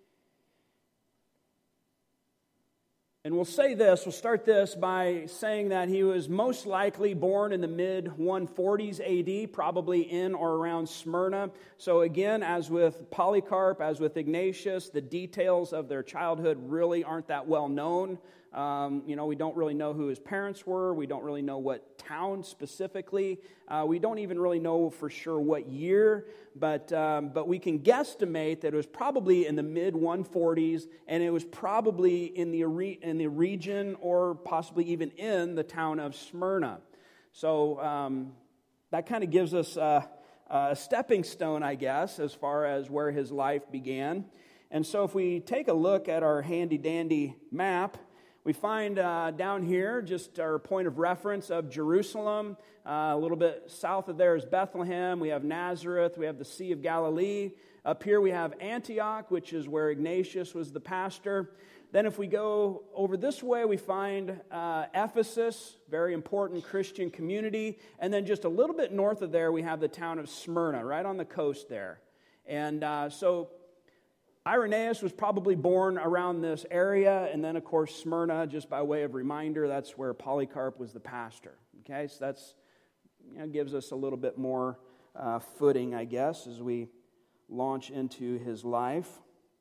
And we'll start this by saying that he was most likely born in the mid-140s AD, probably in or around Smyrna. So again, as with Polycarp, as with Ignatius, the details of their childhood really aren't that well known. We don't really know who his parents were. We don't really know what town specifically. We don't even really know for sure what year, but we can guesstimate that it was probably in the mid-140s, and it was probably in the region or possibly even in the town of Smyrna. So that kind of gives us a stepping stone, I guess, as far as where his life began. And so if we take a look at our handy-dandy map, we find down here just our point of reference of Jerusalem. A little bit south of there is Bethlehem. We have Nazareth. We have the Sea of Galilee. Up here we have Antioch, which is where Ignatius was the pastor. Then if we go over this way, we find Ephesus, very important Christian community. And then just a little bit north of there, we have the town of Smyrna, right on the coast there. And so Irenaeus was probably born around this area. And then, of course, Smyrna, just by way of reminder, that's where Polycarp was the pastor. Okay, so that's gives us a little bit more footing, I guess, as we launch into his life.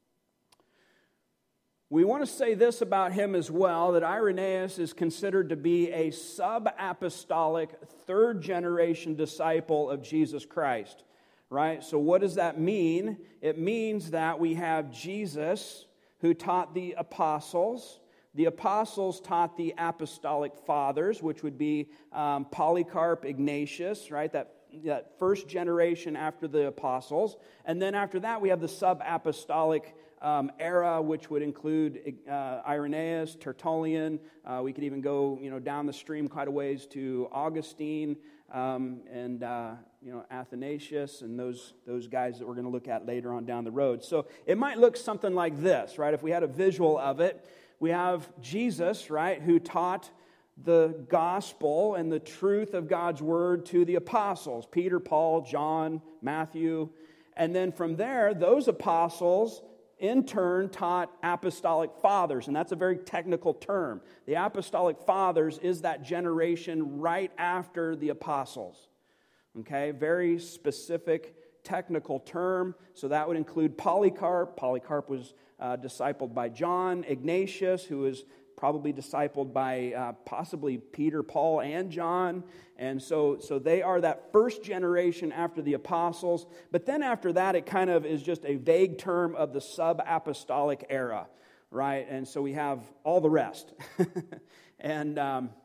We want to say this about him as well, that Irenaeus is considered to be a sub-apostolic, third-generation disciple of Jesus Christ, right? So what does that mean? It means that we have Jesus, who taught the apostles. The apostles taught the apostolic fathers, which would be Polycarp, Ignatius, right? That first generation after the apostles. And then after that, we have the sub-apostolic era, which would include Irenaeus, Tertullian. We could even go, down the stream quite a ways to Augustine and Athanasius and those guys that we're going to look at later on down the road. So it might look something like this, right? If we had a visual of it, we have Jesus, right, who taught the gospel and the truth of God's word to the apostles, Peter, Paul, John, Matthew. And then from there, those apostles in turn taught apostolic fathers, and that's a very technical term. The apostolic fathers is that generation right after the apostles. Okay, very specific technical term. So that would include Polycarp. Polycarp was discipled by John. Ignatius, who was probably discipled by possibly Peter, Paul, and John. And so they are that first generation after the apostles. But then after that, it kind of is just a vague term of the sub-apostolic era, right? And so we have all the rest. And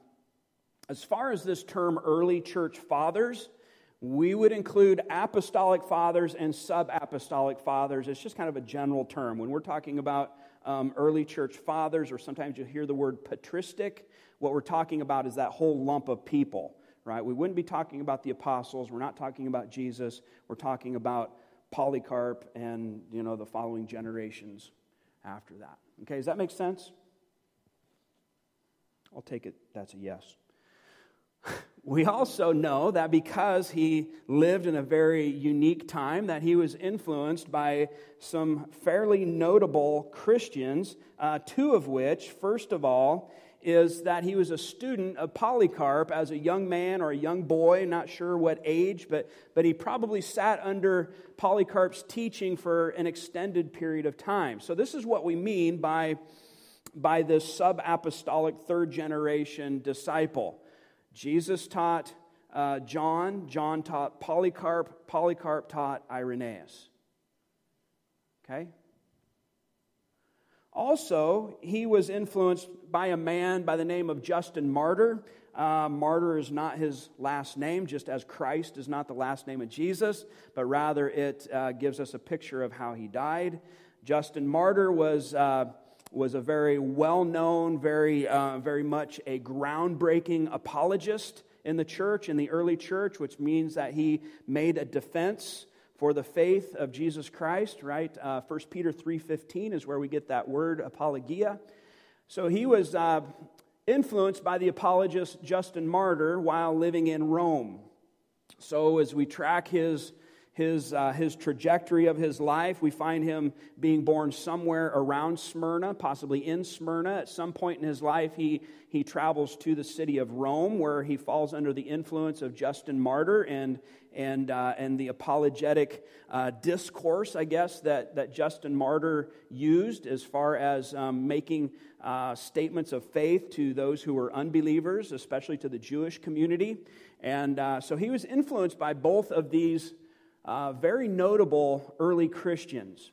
as far as this term early church fathers, we would include apostolic fathers and sub-apostolic fathers. It's just kind of a general term. When we're talking about early church fathers, or sometimes you hear the word patristic, what we're talking about is that whole lump of people, right? We wouldn't be talking about the apostles. We're not talking about Jesus. We're talking about Polycarp and, the following generations after that. Okay, does that make sense? I'll take it that's a yes. We also know that because he lived in a very unique time, that he was influenced by some fairly notable Christians, two of which, first of all, is that he was a student of Polycarp as a young man or a young boy, not sure what age, but he probably sat under Polycarp's teaching for an extended period of time. So this is what we mean by this sub-apostolic third-generation disciple. Jesus taught John taught Polycarp taught Irenaeus. Okay? Also, he was influenced by a man by the name of Justin Martyr. Martyr is not his last name, just as Christ is not the last name of Jesus, but rather it gives us a picture of how he died. Justin Martyr was a very well-known, very much a groundbreaking apologist in the church, in the early church, which means that he made a defense for the faith of Jesus Christ, right? 1 Peter 3:15 is where we get that word, apologia. So he was influenced by the apologist Justin Martyr while living in Rome. So as we track his his trajectory of his life. We find him being born somewhere around Smyrna, possibly in Smyrna. At some point in his life, he travels to the city of Rome, where he falls under the influence of Justin Martyr and the apologetic discourse, I guess, that Justin Martyr used as far as making statements of faith to those who were unbelievers, especially to the Jewish community. And so he was influenced by both of these very notable early Christians.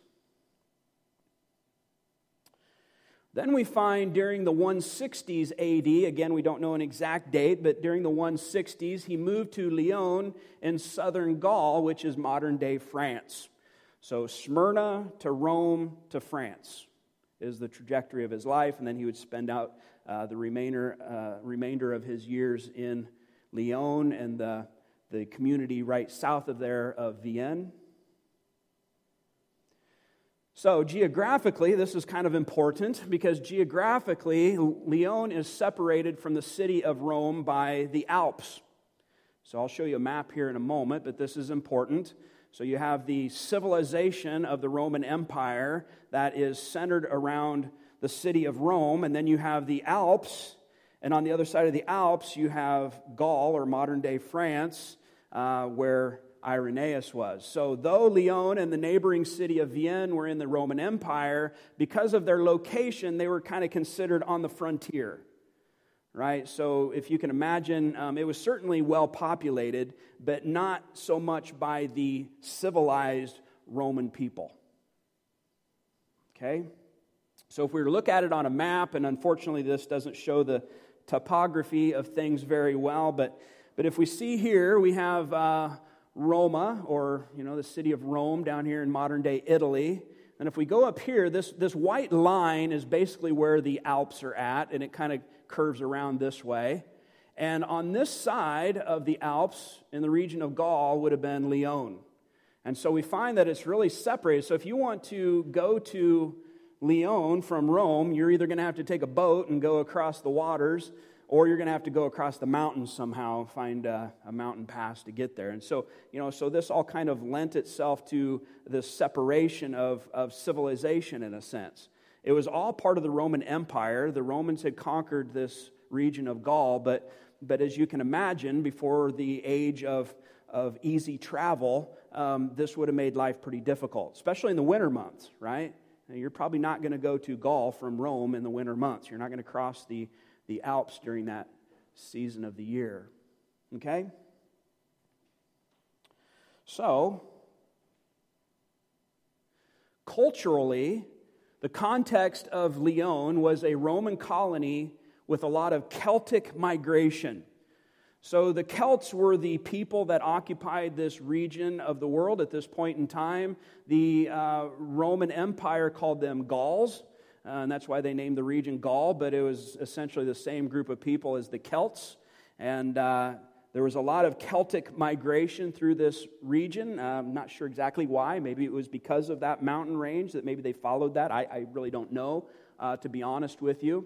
Then we find during the 160s AD, again, we don't know an exact date, but during the 160s, he moved to Lyon in southern Gaul, which is modern-day France. So Smyrna to Rome to France is the trajectory of his life, and then he would spend out the remainder of his years in Lyon and the community right south of there of Vienne. So geographically, this is kind of important because geographically, Lyon is separated from the city of Rome by the Alps. So I'll show you a map here in a moment, but this is important. So you have the civilization of the Roman Empire that is centered around the city of Rome, and then you have the Alps, and on the other side of the Alps, you have Gaul, or modern-day France, where Irenaeus was. So though Lyon and the neighboring city of Vienne were in the Roman Empire, because of their location, they were kind of considered on the frontier, right? So if you can imagine, it was certainly well populated, but not so much by the civilized Roman people. Okay? So if we were to look at it on a map, and unfortunately this doesn't show the topography of things very well, but if we see here, we have Roma, or the city of Rome down here in modern-day Italy. And if we go up here, this white line is basically where the Alps are at, and it kind of curves around this way. And on this side of the Alps, in the region of Gaul, would have been Lyon. And so we find that it's really separated. So if you want to go to Lyon from Rome, you're either going to have to take a boat and go across the waters, or you're going to have to go across the mountains somehow, find a mountain pass to get there. And so, so this all kind of lent itself to this separation of civilization in a sense. It was all part of the Roman Empire. The Romans had conquered this region of Gaul, but as you can imagine, before the age of easy travel, this would have made life pretty difficult, especially in the winter months, right? Now, you're probably not going to go to Gaul from Rome in the winter months. You're not going to cross the Alps during that season of the year. Okay? So, culturally, the context of Lyon was a Roman colony with a lot of Celtic migration. So the Celts were the people that occupied this region of the world at this point in time. The Roman Empire called them Gauls. And that's why they named the region Gaul, but it was essentially the same group of people as the Celts. And there was a lot of Celtic migration through this region. I'm not sure exactly why. Maybe it was because of that mountain range that maybe they followed that. I really don't know, to be honest with you.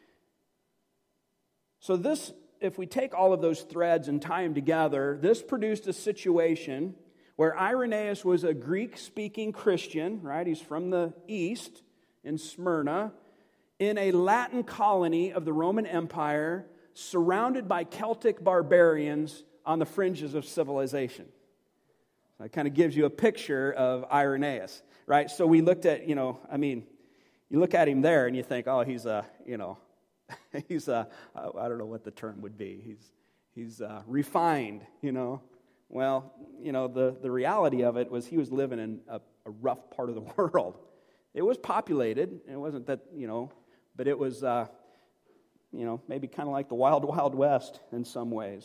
So this, if we take all of those threads and tie them together, this produced a situation where Irenaeus was a Greek-speaking Christian, right? He's from the east, in Smyrna, in a Latin colony of the Roman Empire, surrounded by Celtic barbarians on the fringes of civilization. That kind of gives you a picture of Irenaeus, right? So we looked at, you look at him there and you think, oh, he's a, I don't know what the term would be. He's refined, Well, the reality of it was he was living in a rough part of the world. It was populated. It wasn't that, but it was, maybe kind of like the wild, wild west in some ways.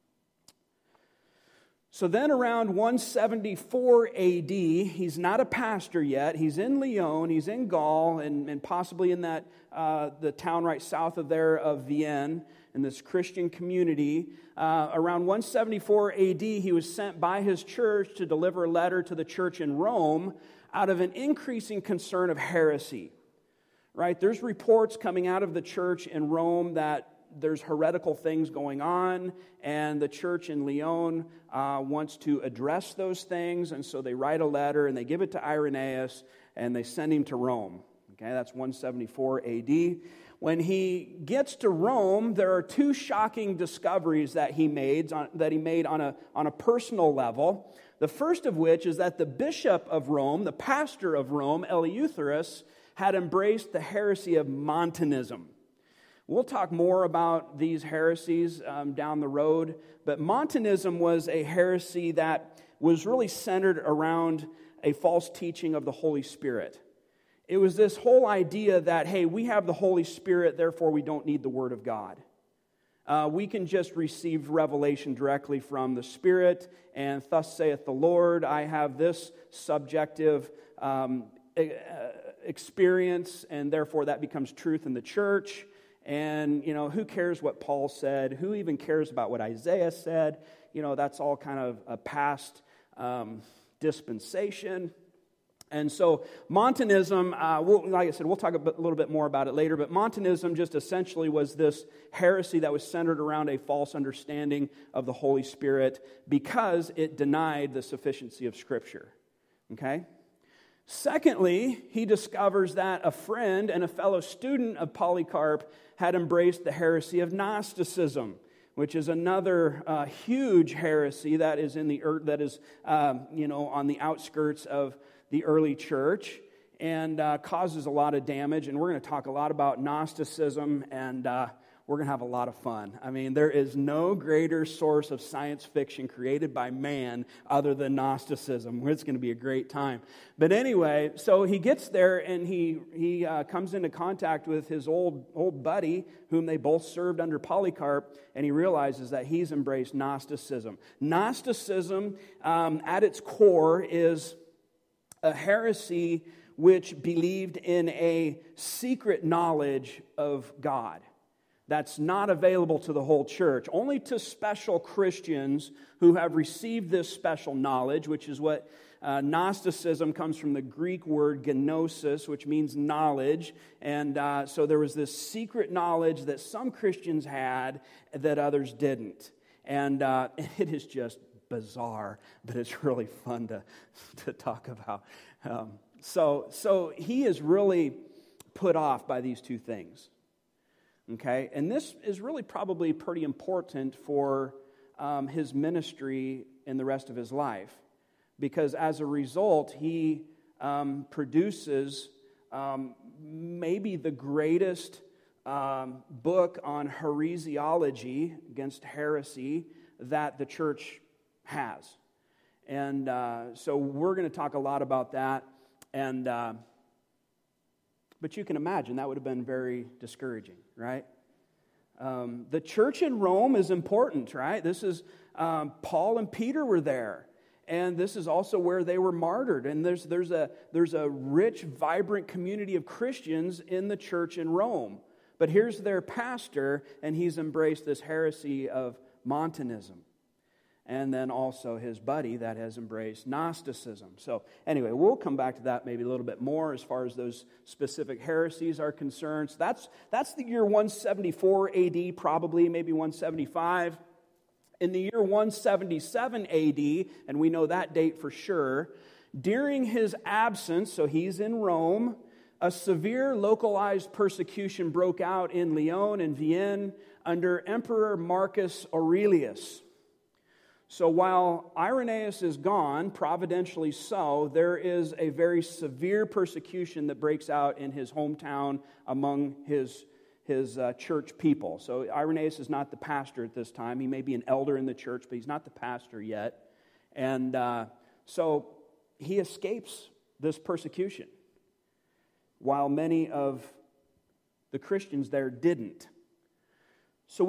So then around 174 AD, he's not a pastor yet. He's in Lyon, he's in Gaul, and possibly in that the town right south of there of Vienne, in this Christian community. Around 174 AD, he was sent by his church to deliver a letter to the church in Rome out of an increasing concern of heresy. Right? There's reports coming out of the church in Rome that there's heretical things going on, and the church in Lyon wants to address those things, and so they write a letter, and they give it to Irenaeus, and they send him to Rome. Okay, that's 174 AD. When he gets to Rome, there are two shocking discoveries that he made on a personal level. The first of which is that the bishop of Rome, the pastor of Rome, Eleutherus, had embraced the heresy of Montanism. We'll talk more about these heresies down the road, but Montanism was a heresy that was really centered around a false teaching of the Holy Spirit. It was this whole idea that, hey, we have the Holy Spirit, therefore we don't need the Word of God. We can just receive revelation directly from the Spirit, and thus saith the Lord, I have this subjective experience, and therefore that becomes truth in the church. And, who cares what Paul said? Who even cares about what Isaiah said? That's all kind of a past dispensation. And so Montanism, like I said, we'll talk a little bit more about it later, but Montanism just essentially was this heresy that was centered around a false understanding of the Holy Spirit because it denied the sufficiency of Scripture. Okay? Secondly, he discovers that a friend and a fellow student of Polycarp had embraced the heresy of Gnosticism, which is another huge heresy that is on the outskirts of the early church and causes a lot of damage. And we're going to talk a lot about Gnosticism, and we're going to have a lot of fun. I mean, there is no greater source of science fiction created by man other than Gnosticism. It's going to be a great time. But anyway, so he gets there and he comes into contact with his old buddy, whom they both served under Polycarp, and he realizes that he's embraced Gnosticism. Gnosticism, at its core, is a heresy which believed in a secret knowledge of God that's not available to the whole church, only to special Christians who have received this special knowledge, which is what Gnosticism comes from the Greek word gnosis, which means knowledge. And so there was this secret knowledge that some Christians had that others didn't. And it is just bizarre, but it's really fun to talk about. So he is really put off by these two things. Okay, and this is really probably pretty important for his ministry in the rest of his life, because as a result, he produces maybe the greatest book on heresiology against heresy that the church has. And so we're going to talk a lot about that. And but you can imagine that would have been very discouraging, right? The church in Rome is important, right? This is Paul and Peter were there. And this is also where they were martyred. And there's a rich, vibrant community of Christians in the church in Rome. But here's their pastor, and he's embraced this heresy of Montanism. And then also his buddy that has embraced Gnosticism. So anyway, we'll come back to that maybe a little bit more as far as those specific heresies are concerned. So that's the year 174 AD, probably, maybe 175. In the year 177 AD, and we know that date for sure, during his absence, so he's in Rome, a severe localized persecution broke out in Lyon and Vienne under Emperor Marcus Aurelius. So while Irenaeus is gone, providentially so, there is a very severe persecution that breaks out in his hometown among his church people. So Irenaeus is not the pastor at this time. He may be an elder in the church, but he's not the pastor yet. And so he escapes this persecution, while many of the Christians there didn't. So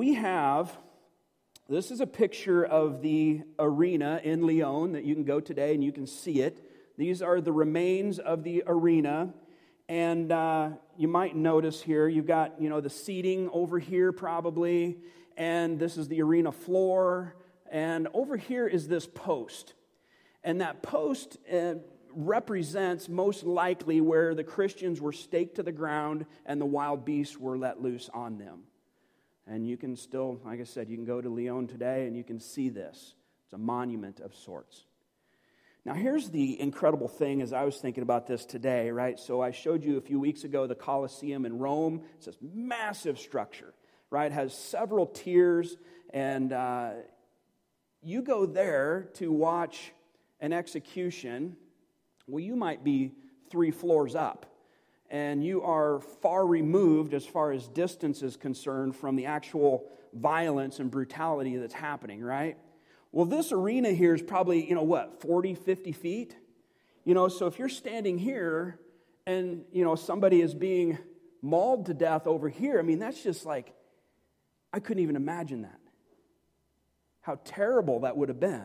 this is a picture of the arena in Lyon that you can go today and you can see it. These are the remains of the arena. And you might notice here, you've got, the seating over here probably. And this is the arena floor. And over here is this post. And that post represents most likely where the Christians were staked to the ground and the wild beasts were let loose on them. And you can still, like I said, you can go to Lyon today and you can see this. It's a monument of sorts. Now, here's the incredible thing as I was thinking about this today, right? So I showed you a few weeks ago the Colosseum in Rome. It's this massive structure, right? It has several tiers, and you go there to watch an execution. Well, you might be 3 floors up, and you are far removed as far as distance is concerned from the actual violence and brutality that's happening, right? Well, this arena here is probably, 40, 50 feet? So if you're standing here and, somebody is being mauled to death over here, I mean, that's just like, I couldn't even imagine that. How terrible that would have been.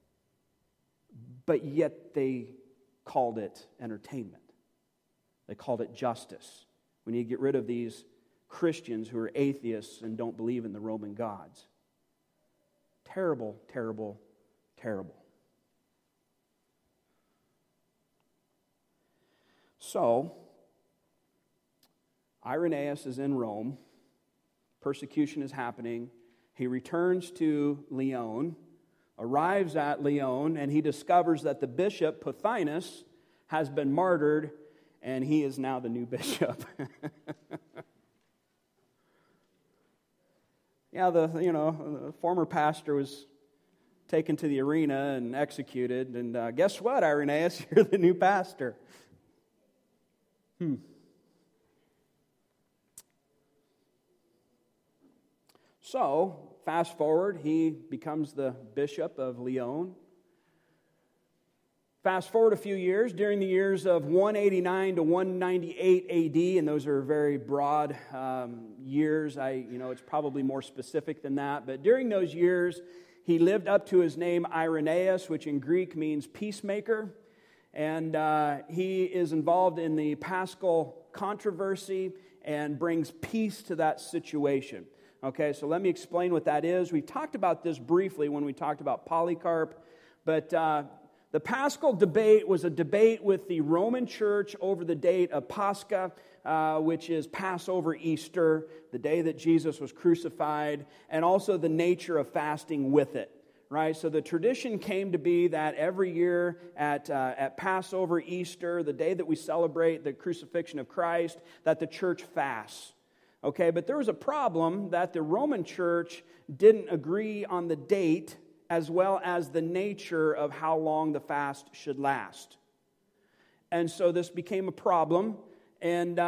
But yet they called it entertainment. They called it justice. We need to get rid of these Christians who are atheists and don't believe in the Roman gods. Terrible, terrible, terrible. So, Irenaeus is in Rome. Persecution is happening. He returns to Lyon, arrives at Lyon, and he discovers that the bishop, Pothinus, has been martyred, and he is now the new bishop. Yeah, the former pastor was taken to the arena and executed, and guess what, Irenaeus? You're the new pastor. So, fast forward, he becomes the bishop of Lyon. Fast forward a few years, during the years of 189 to 198 AD, and those are very broad years. It's probably more specific than that. But during those years, he lived up to his name Irenaeus, which in Greek means peacemaker. And he is involved in the Paschal controversy and brings peace to that situation. Okay, so let me explain what that is. We talked about this briefly when we talked about Polycarp, but the Paschal debate was a debate with the Roman Church over the date of Pascha, which is Passover, Easter, the day that Jesus was crucified, and also the nature of fasting with it, right? So the tradition came to be that every year at Passover, Easter, the day that we celebrate the crucifixion of Christ, that the church fasts. Okay, but there was a problem that the Roman Church didn't agree on the date as well as the nature of how long the fast should last. And so this became a problem, and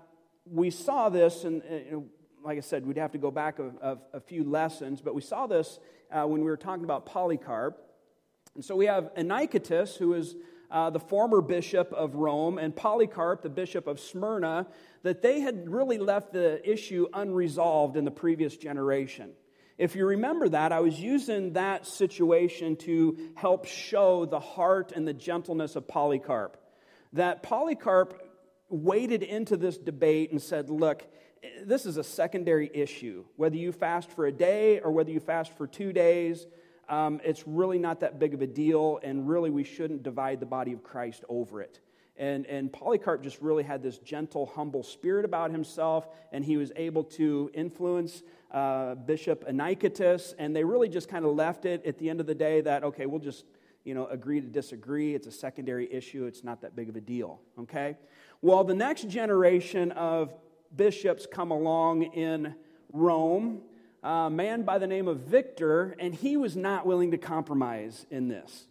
we saw this, and like I said, we'd have to go back a few lessons, but we saw this when we were talking about Polycarp. And so we have Anicetus, who is the former bishop of Rome, and Polycarp, the bishop of Smyrna, that they had really left the issue unresolved in the previous generation. If you remember that, I was using that situation to help show the heart and the gentleness of Polycarp. That Polycarp waded into this debate and said, look, this is a secondary issue. Whether you fast for a day or whether you fast for 2 days, it's really not that big of a deal, and really we shouldn't divide the body of Christ over it. And Polycarp just really had this gentle, humble spirit about himself, and he was able to influence Bishop Anicetus, and they really just kind of left it at the end of the day that, okay, we'll just, agree to disagree. It's a secondary issue. It's not that big of a deal, okay? Well, the next generation of bishops come along in Rome, a man by the name of Victor, and he was not willing to compromise in this.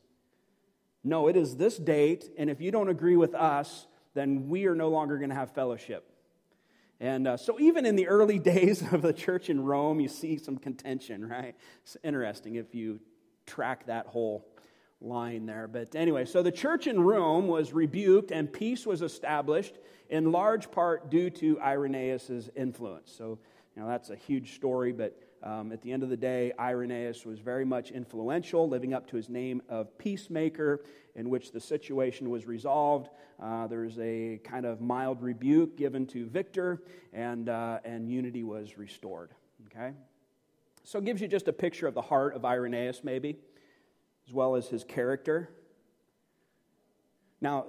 No, it is this date, and if you don't agree with us, then we are no longer going to have fellowship. And so even in the early days of the church in Rome, you see some contention, right? It's interesting if you track that whole line there. But anyway, so the church in Rome was rebuked, and peace was established in large part due to Irenaeus' influence. So, that's a huge story, but at the end of the day, Irenaeus was very much influential, living up to his name of peacemaker, in which the situation was resolved. There's a kind of mild rebuke given to Victor, and unity was restored. Okay? So it gives you just a picture of the heart of Irenaeus, maybe, as well as his character. Now,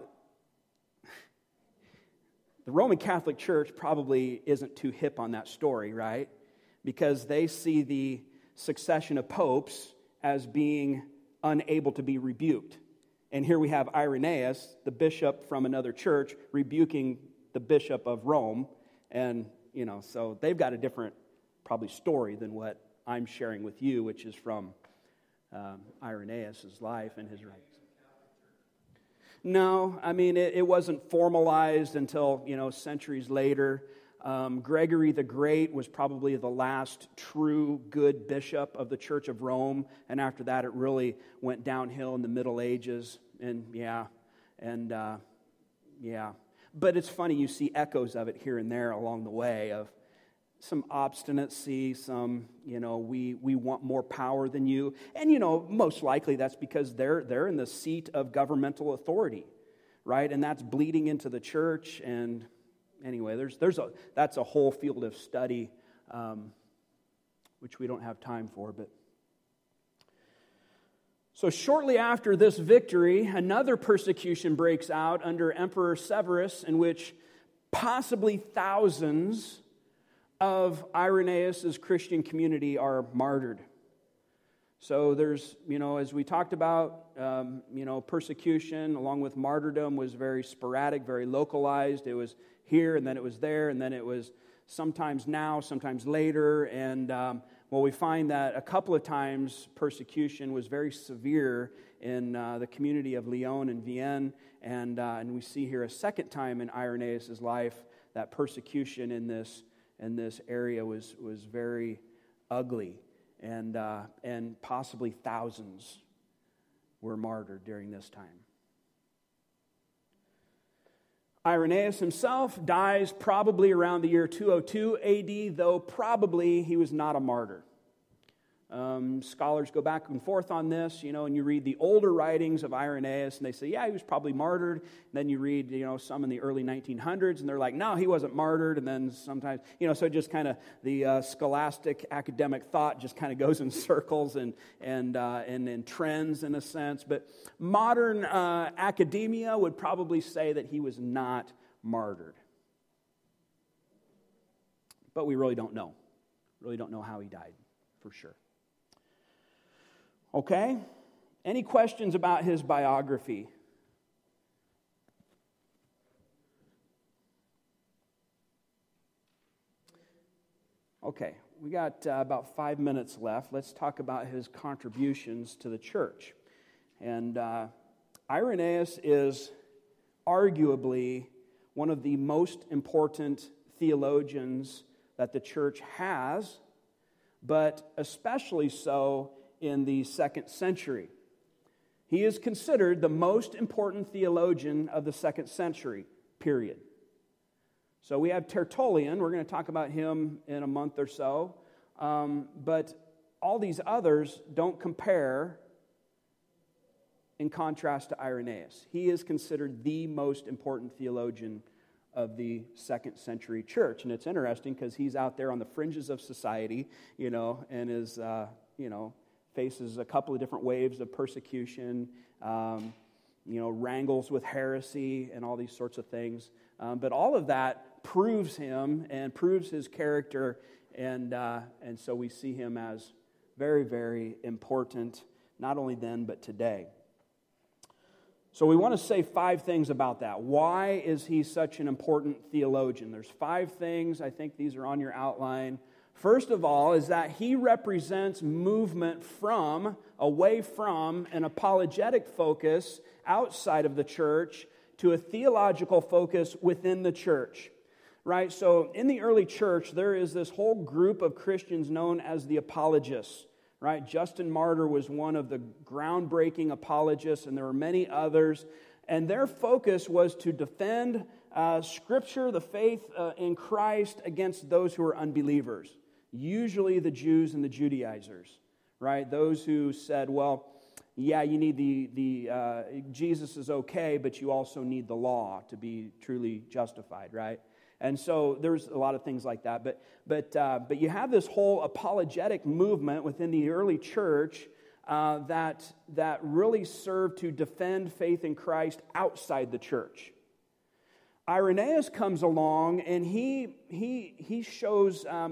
the Roman Catholic Church probably isn't too hip on that story, right? because they see the succession of popes as being unable to be rebuked. And here we have Irenaeus, the bishop from another church, rebuking the bishop of Rome. And, so they've got a different, probably, story than what I'm sharing with you, which is from Irenaeus' life and his writings. No, it wasn't formalized until, centuries later. Gregory the Great was probably the last true good bishop of the Church of Rome, and after that it really went downhill in the Middle Ages, But it's funny, you see echoes of it here and there along the way, of some obstinacy, some, we want more power than you. And, most likely that's because they're in the seat of governmental authority, right? And that's bleeding into the church. And anyway, that's a whole field of study, which we don't have time for. But so shortly after this victory, another persecution breaks out under Emperor Severus, in which possibly thousands of Irenaeus' Christian community are martyred. So there's, as we talked about, persecution along with martyrdom was very sporadic, very localized. It was here, and then it was there, and then it was sometimes now, sometimes later. And we find that a couple of times persecution was very severe in the community of Lyon and Vienne. And we see here a second time in Irenaeus' life that persecution in this area was very ugly, and possibly thousands were martyred during this time. Irenaeus himself dies probably around the year 202 AD, though probably he was not a martyr. Scholars go back and forth on this, and you read the older writings of Irenaeus, and they say, yeah, he was probably martyred. And then you read, some in the early 1900s, and they're like, no, he wasn't martyred. And then sometimes, so just kind of the scholastic academic thought just kind of goes in circles and in trends in a sense. But modern academia would probably say that he was not martyred. But we really don't know. Really don't know how he died, for sure. Okay? Any questions about his biography? Okay, we got about 5 minutes left. Let's talk about his contributions to the church. And Irenaeus is arguably one of the most important theologians that the church has, but especially so in the 2nd century. He is considered the most important theologian of the 2nd century, period. So we have Tertullian. We're going to talk about him in a month or so. But all these others don't compare in contrast to Irenaeus. He is considered the most important theologian of the 2nd century church. And it's interesting because he's out there on the fringes of society, and is, faces a couple of different waves of persecution, wrangles with heresy and all these sorts of things. But all of that proves him and proves his character, and so we see him as very, very important, not only then, but today. So we want to say 5 things about that. Why is he such an important theologian? There's 5 things. I think these are on your outline. First of all, is that he represents movement away from an apologetic focus outside of the church to a theological focus within the church, right? So in the early church, there is this whole group of Christians known as the apologists, right? Justin Martyr was one of the groundbreaking apologists, and there were many others, and their focus was to defend Scripture, the faith in Christ, against those who are unbelievers. Usually the Jews and the Judaizers, right? Those who said, well, yeah, you need Jesus is okay, but you also need the law to be truly justified, right? And so there's a lot of things like that. But you have this whole apologetic movement within the early church that really served to defend faith in Christ outside the church. Irenaeus comes along, and he shows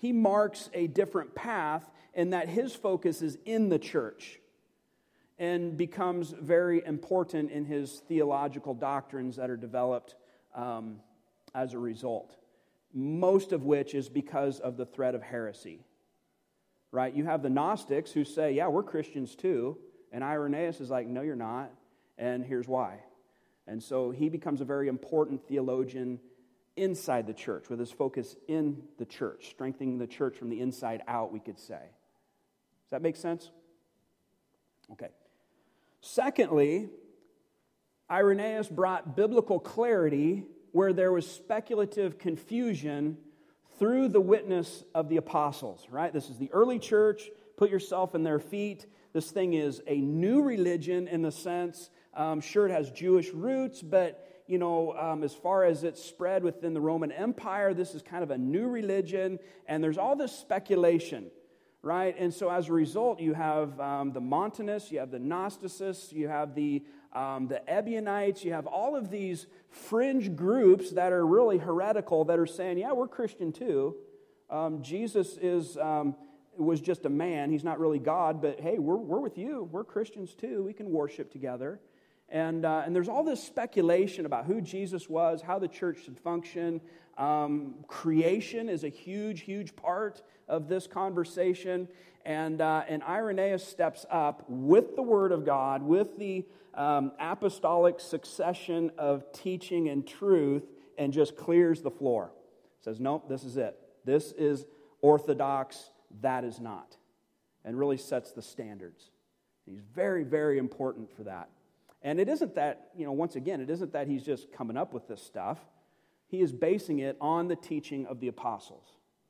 he marks a different path in that his focus is in the church and becomes very important in his theological doctrines that are developed as a result, most of which is because of the threat of heresy. Right? You have the Gnostics who say, yeah, we're Christians too, and Irenaeus is like, no, you're not, and here's why. And so he becomes a very important theologian inside the church, with his focus in the church, strengthening the church from the inside out, we could say. Does that make sense? Okay. Secondly, Irenaeus brought biblical clarity where there was speculative confusion through the witness of the apostles, right? This is the early church. Put yourself in their feet. This thing is a new religion in the sense, sure, it has Jewish roots, but, as far as it's spread within the Roman Empire, this is kind of a new religion, and there's all this speculation, right? And so as a result, you have the Montanists, you have the Gnosticists, you have the Ebionites, you have all of these fringe groups that are really heretical that are saying, yeah, we're Christian too. Jesus was just a man. He's not really God, but hey, we're with you. We're Christians too. We can worship together. And there's all this speculation about who Jesus was, how the church should function. Creation is a huge, huge part of this conversation. And Irenaeus steps up with the Word of God, with the apostolic succession of teaching and truth, and just clears the floor. Says, nope, this is it. This is orthodox. That is not. And really sets the standards. He's very, very important for that. And it isn't that, once again, it isn't that he's just coming up with this stuff. He is basing it on the teaching of the apostles.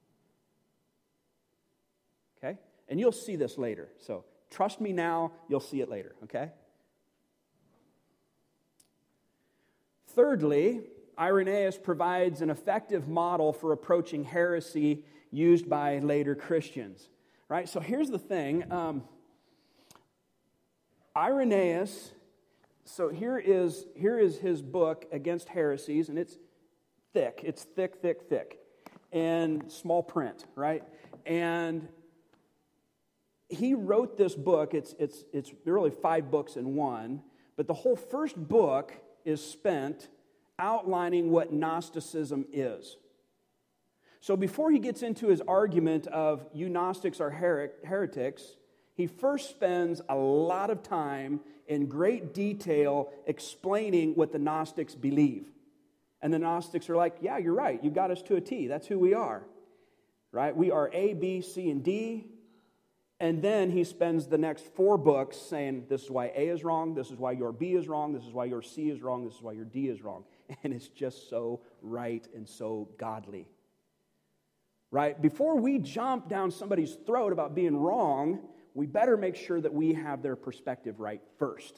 Okay? And you'll see this later. So trust me now, you'll see it later, okay? Thirdly, Irenaeus provides an effective model for approaching heresy used by later Christians. Right? So here's the thing. Irenaeus, so here is his book Against Heresies, and it's thick. It's thick, thick, thick. And small print, right? And he wrote this book. It's really 5 books in one, but the whole first book is spent outlining what Gnosticism is. So before he gets into his argument of you Gnostics are heretics, he first spends a lot of time in great detail explaining what the Gnostics believe. And the Gnostics are like, yeah, you're right. You got us to a T. That's who we are. Right? We are A, B, C, and D. And then he spends the next 4 books saying, this is why A is wrong, this is why your B is wrong, this is why your C is wrong, this is why your D is wrong. And it's just so right and so godly. Right? Before we jump down somebody's throat about being wrong, we better make sure that we have their perspective right first.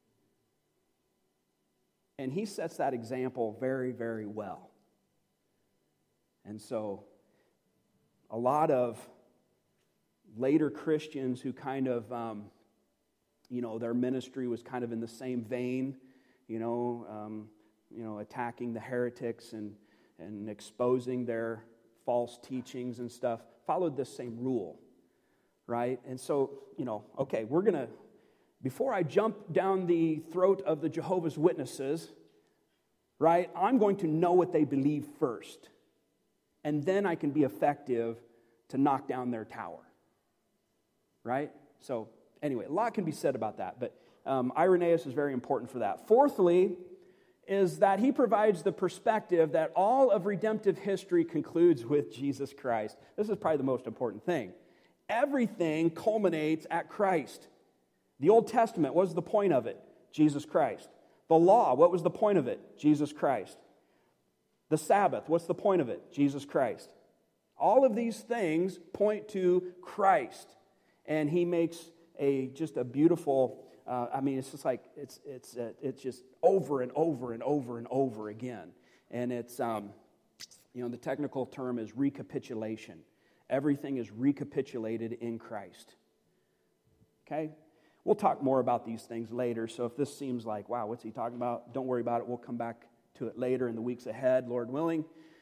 And he sets that example very, very well. And so, a lot of later Christians who kind of, their ministry was kind of in the same vein, attacking the heretics and exposing their false teachings and stuff, followed this same rule, right? And so, okay, before I jump down the throat of the Jehovah's Witnesses, right, I'm going to know what they believe first, and then I can be effective to knock down their tower. Right? So, anyway, a lot can be said about that, but Irenaeus is very important for that. Fourthly, is that he provides the perspective that all of redemptive history concludes with Jesus Christ. This is probably the most important thing. Everything culminates at Christ. The Old Testament, what was the point of it? Jesus Christ. The law, what was the point of it? Jesus Christ. The Sabbath, what's the point of it? Jesus Christ. All of these things point to Christ. And he makes just a beautiful, it's just like, it's just over and over and over and over again. And it's, the technical term is recapitulation. Everything is recapitulated in Christ. Okay? We'll talk more about these things later. So if this seems like, wow, what's he talking about? Don't worry about it. We'll come back to it later in the weeks ahead, Lord willing.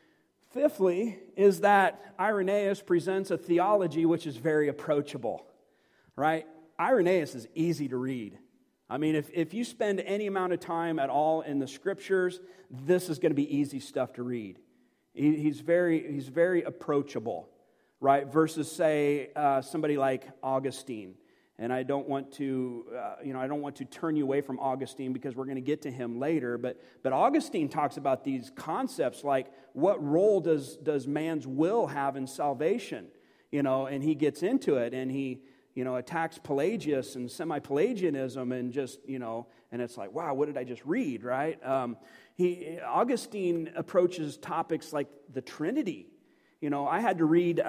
Fifthly, is that Irenaeus presents a theology which is very approachable, right? Irenaeus is easy to read. I mean, if you spend any amount of time at all in the Scriptures, this is going to be easy stuff to read. He's very approachable, right? Versus, say, somebody like Augustine. And I don't want to, turn you away from Augustine because we're going to get to him later. But Augustine talks about these concepts like, what role does man's will have in salvation? And he gets into it, and he attacks Pelagius and semi-Pelagianism, and just, and it's like, wow, what did I just read, right? Augustine approaches topics like the Trinity. I had to read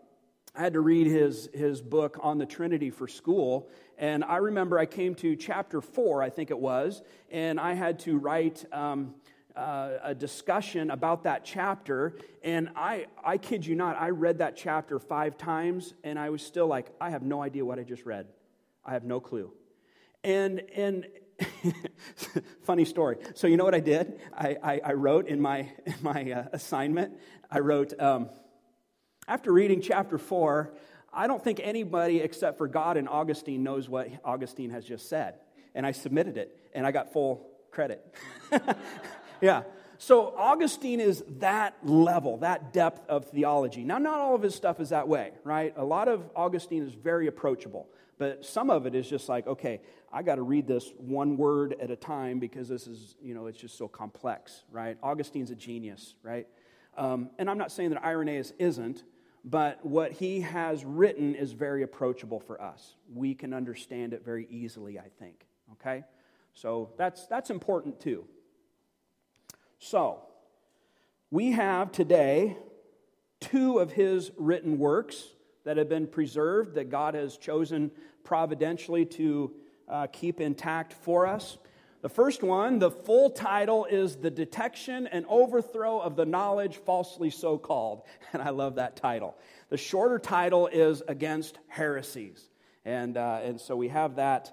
his book on the Trinity for school, and I remember I came to chapter 4, I think it was, and I had to write a discussion about that chapter, and I kid you not, I read that chapter 5 times, and I was still like, I have no idea what I just read. I have no clue. And funny story. So you know what I did? I wrote in my assignment, I wrote, after reading chapter 4, I don't think anybody except for God and Augustine knows what Augustine has just said. And I submitted it, and I got full credit. Yeah. So Augustine is that level, that depth of theology. Now, not all of his stuff is that way, right? A lot of Augustine is very approachable. But some of it is just like, okay, I got to read this one word at a time because this is, it's just so complex, right? Augustine's a genius, right? And I'm not saying that Irenaeus isn't, but what he has written is very approachable for us. We can understand it very easily, I think, okay? So that's important too. So, we have today 2 of his written works that have been preserved, that God has chosen providentially to keep intact for us. The first one, the full title is The Detection and Overthrow of the Knowledge Falsely So Called. And I love that title. The shorter title is Against Heresies. And so we have that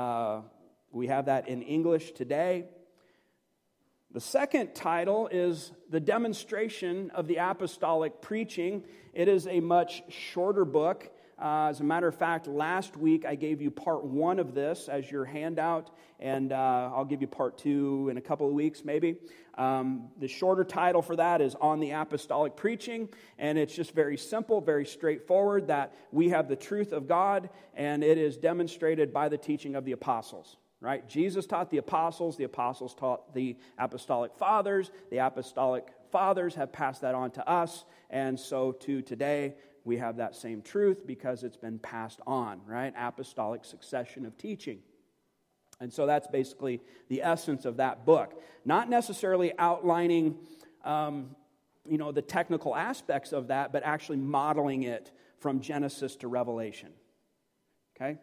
in English today. The second title is The Demonstration of the Apostolic Preaching. It is a much shorter book. As a matter of fact, last week I gave you part 1 of this as your handout, and I'll give you part 2 in a couple of weeks maybe. The shorter title for that is On the Apostolic Preaching, and it's just very simple, very straightforward, that we have the truth of God, and it is demonstrated by the teaching of the apostles. Right? Jesus taught the apostles taught the apostolic fathers have passed that on to us, and so to today we have that same truth because it's been passed on, right? Apostolic succession of teaching. And so that's basically the essence of that book. Not necessarily outlining, the technical aspects of that, but actually modeling it from Genesis to Revelation. Okay?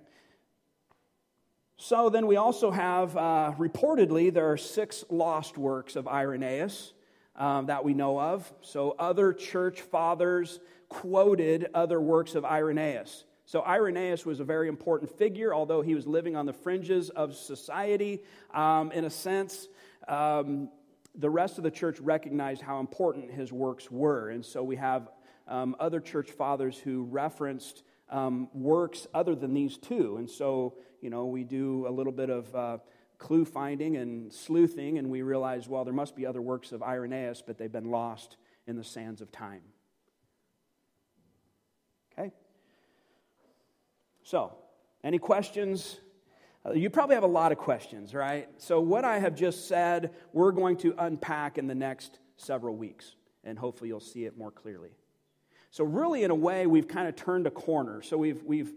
So then we also have, reportedly, there are 6 lost works of Irenaeus that we know of. So other church fathers quoted other works of Irenaeus. So Irenaeus was a very important figure, although he was living on the fringes of society. In a sense, the rest of the church recognized how important his works were. And so we have other church fathers who referenced works other than these 2. And so, we do a little bit of clue finding and sleuthing, and we realize, well, there must be other works of Irenaeus, but they've been lost in the sands of time. Okay? So, any questions? You probably have a lot of questions, right? So what I have just said, we're going to unpack in the next several weeks, and hopefully you'll see it more clearly. So really, in a way, we've kind of turned a corner. So we've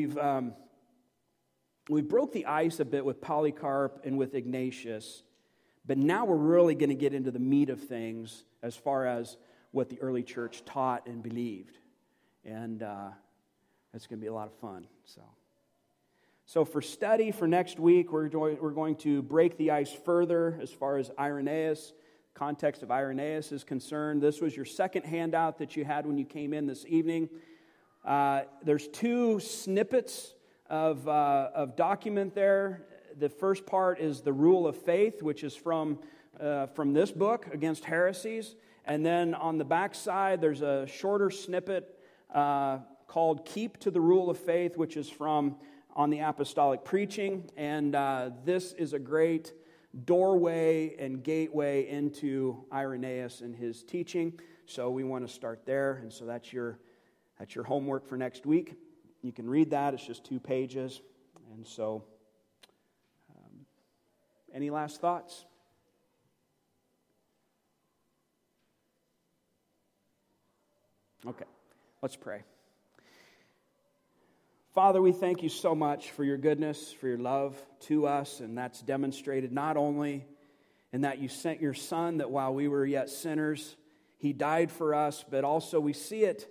broke the ice a bit with Polycarp and with Ignatius, but now we're really going to get into the meat of things as far as what the early church taught and believed. And it's going to be a lot of fun. So for study for next week, we're going to break the ice further as far as Irenaeus, context of Irenaeus is concerned. This was your second handout that you had when you came in this evening. There's 2 snippets of document there. The first part is the Rule of Faith, which is from from this book against heresies. And then on the back side, there's a shorter snippet called Keep to the Rule of Faith, which is from On the Apostolic Preaching. And this is a great doorway and gateway into Irenaeus and his teaching. So we want to start there. And so that's your homework for next week. You can read that. It's just 2 pages. And so, any last thoughts? Okay, let's pray. Father, we thank you so much for your goodness, for your love to us, and that's demonstrated not only in that you sent your Son, that while we were yet sinners, he died for us, but also we see it,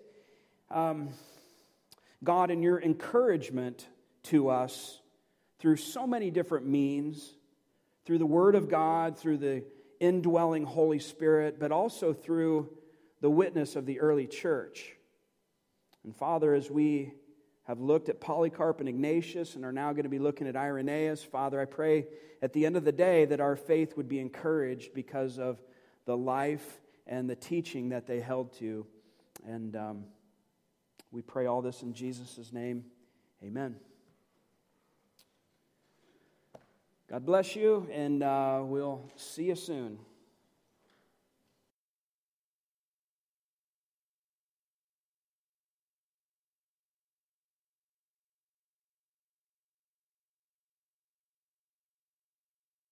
God, in your encouragement to us through so many different means, through the Word of God, through the indwelling Holy Spirit, but also through the witness of the early church. And Father, as we have looked at Polycarp and Ignatius and are now going to be looking at Irenaeus, Father, I pray at the end of the day that our faith would be encouraged because of the life and the teaching that they held to. And we pray all this in Jesus' name. Amen. God bless you, and we'll see you soon.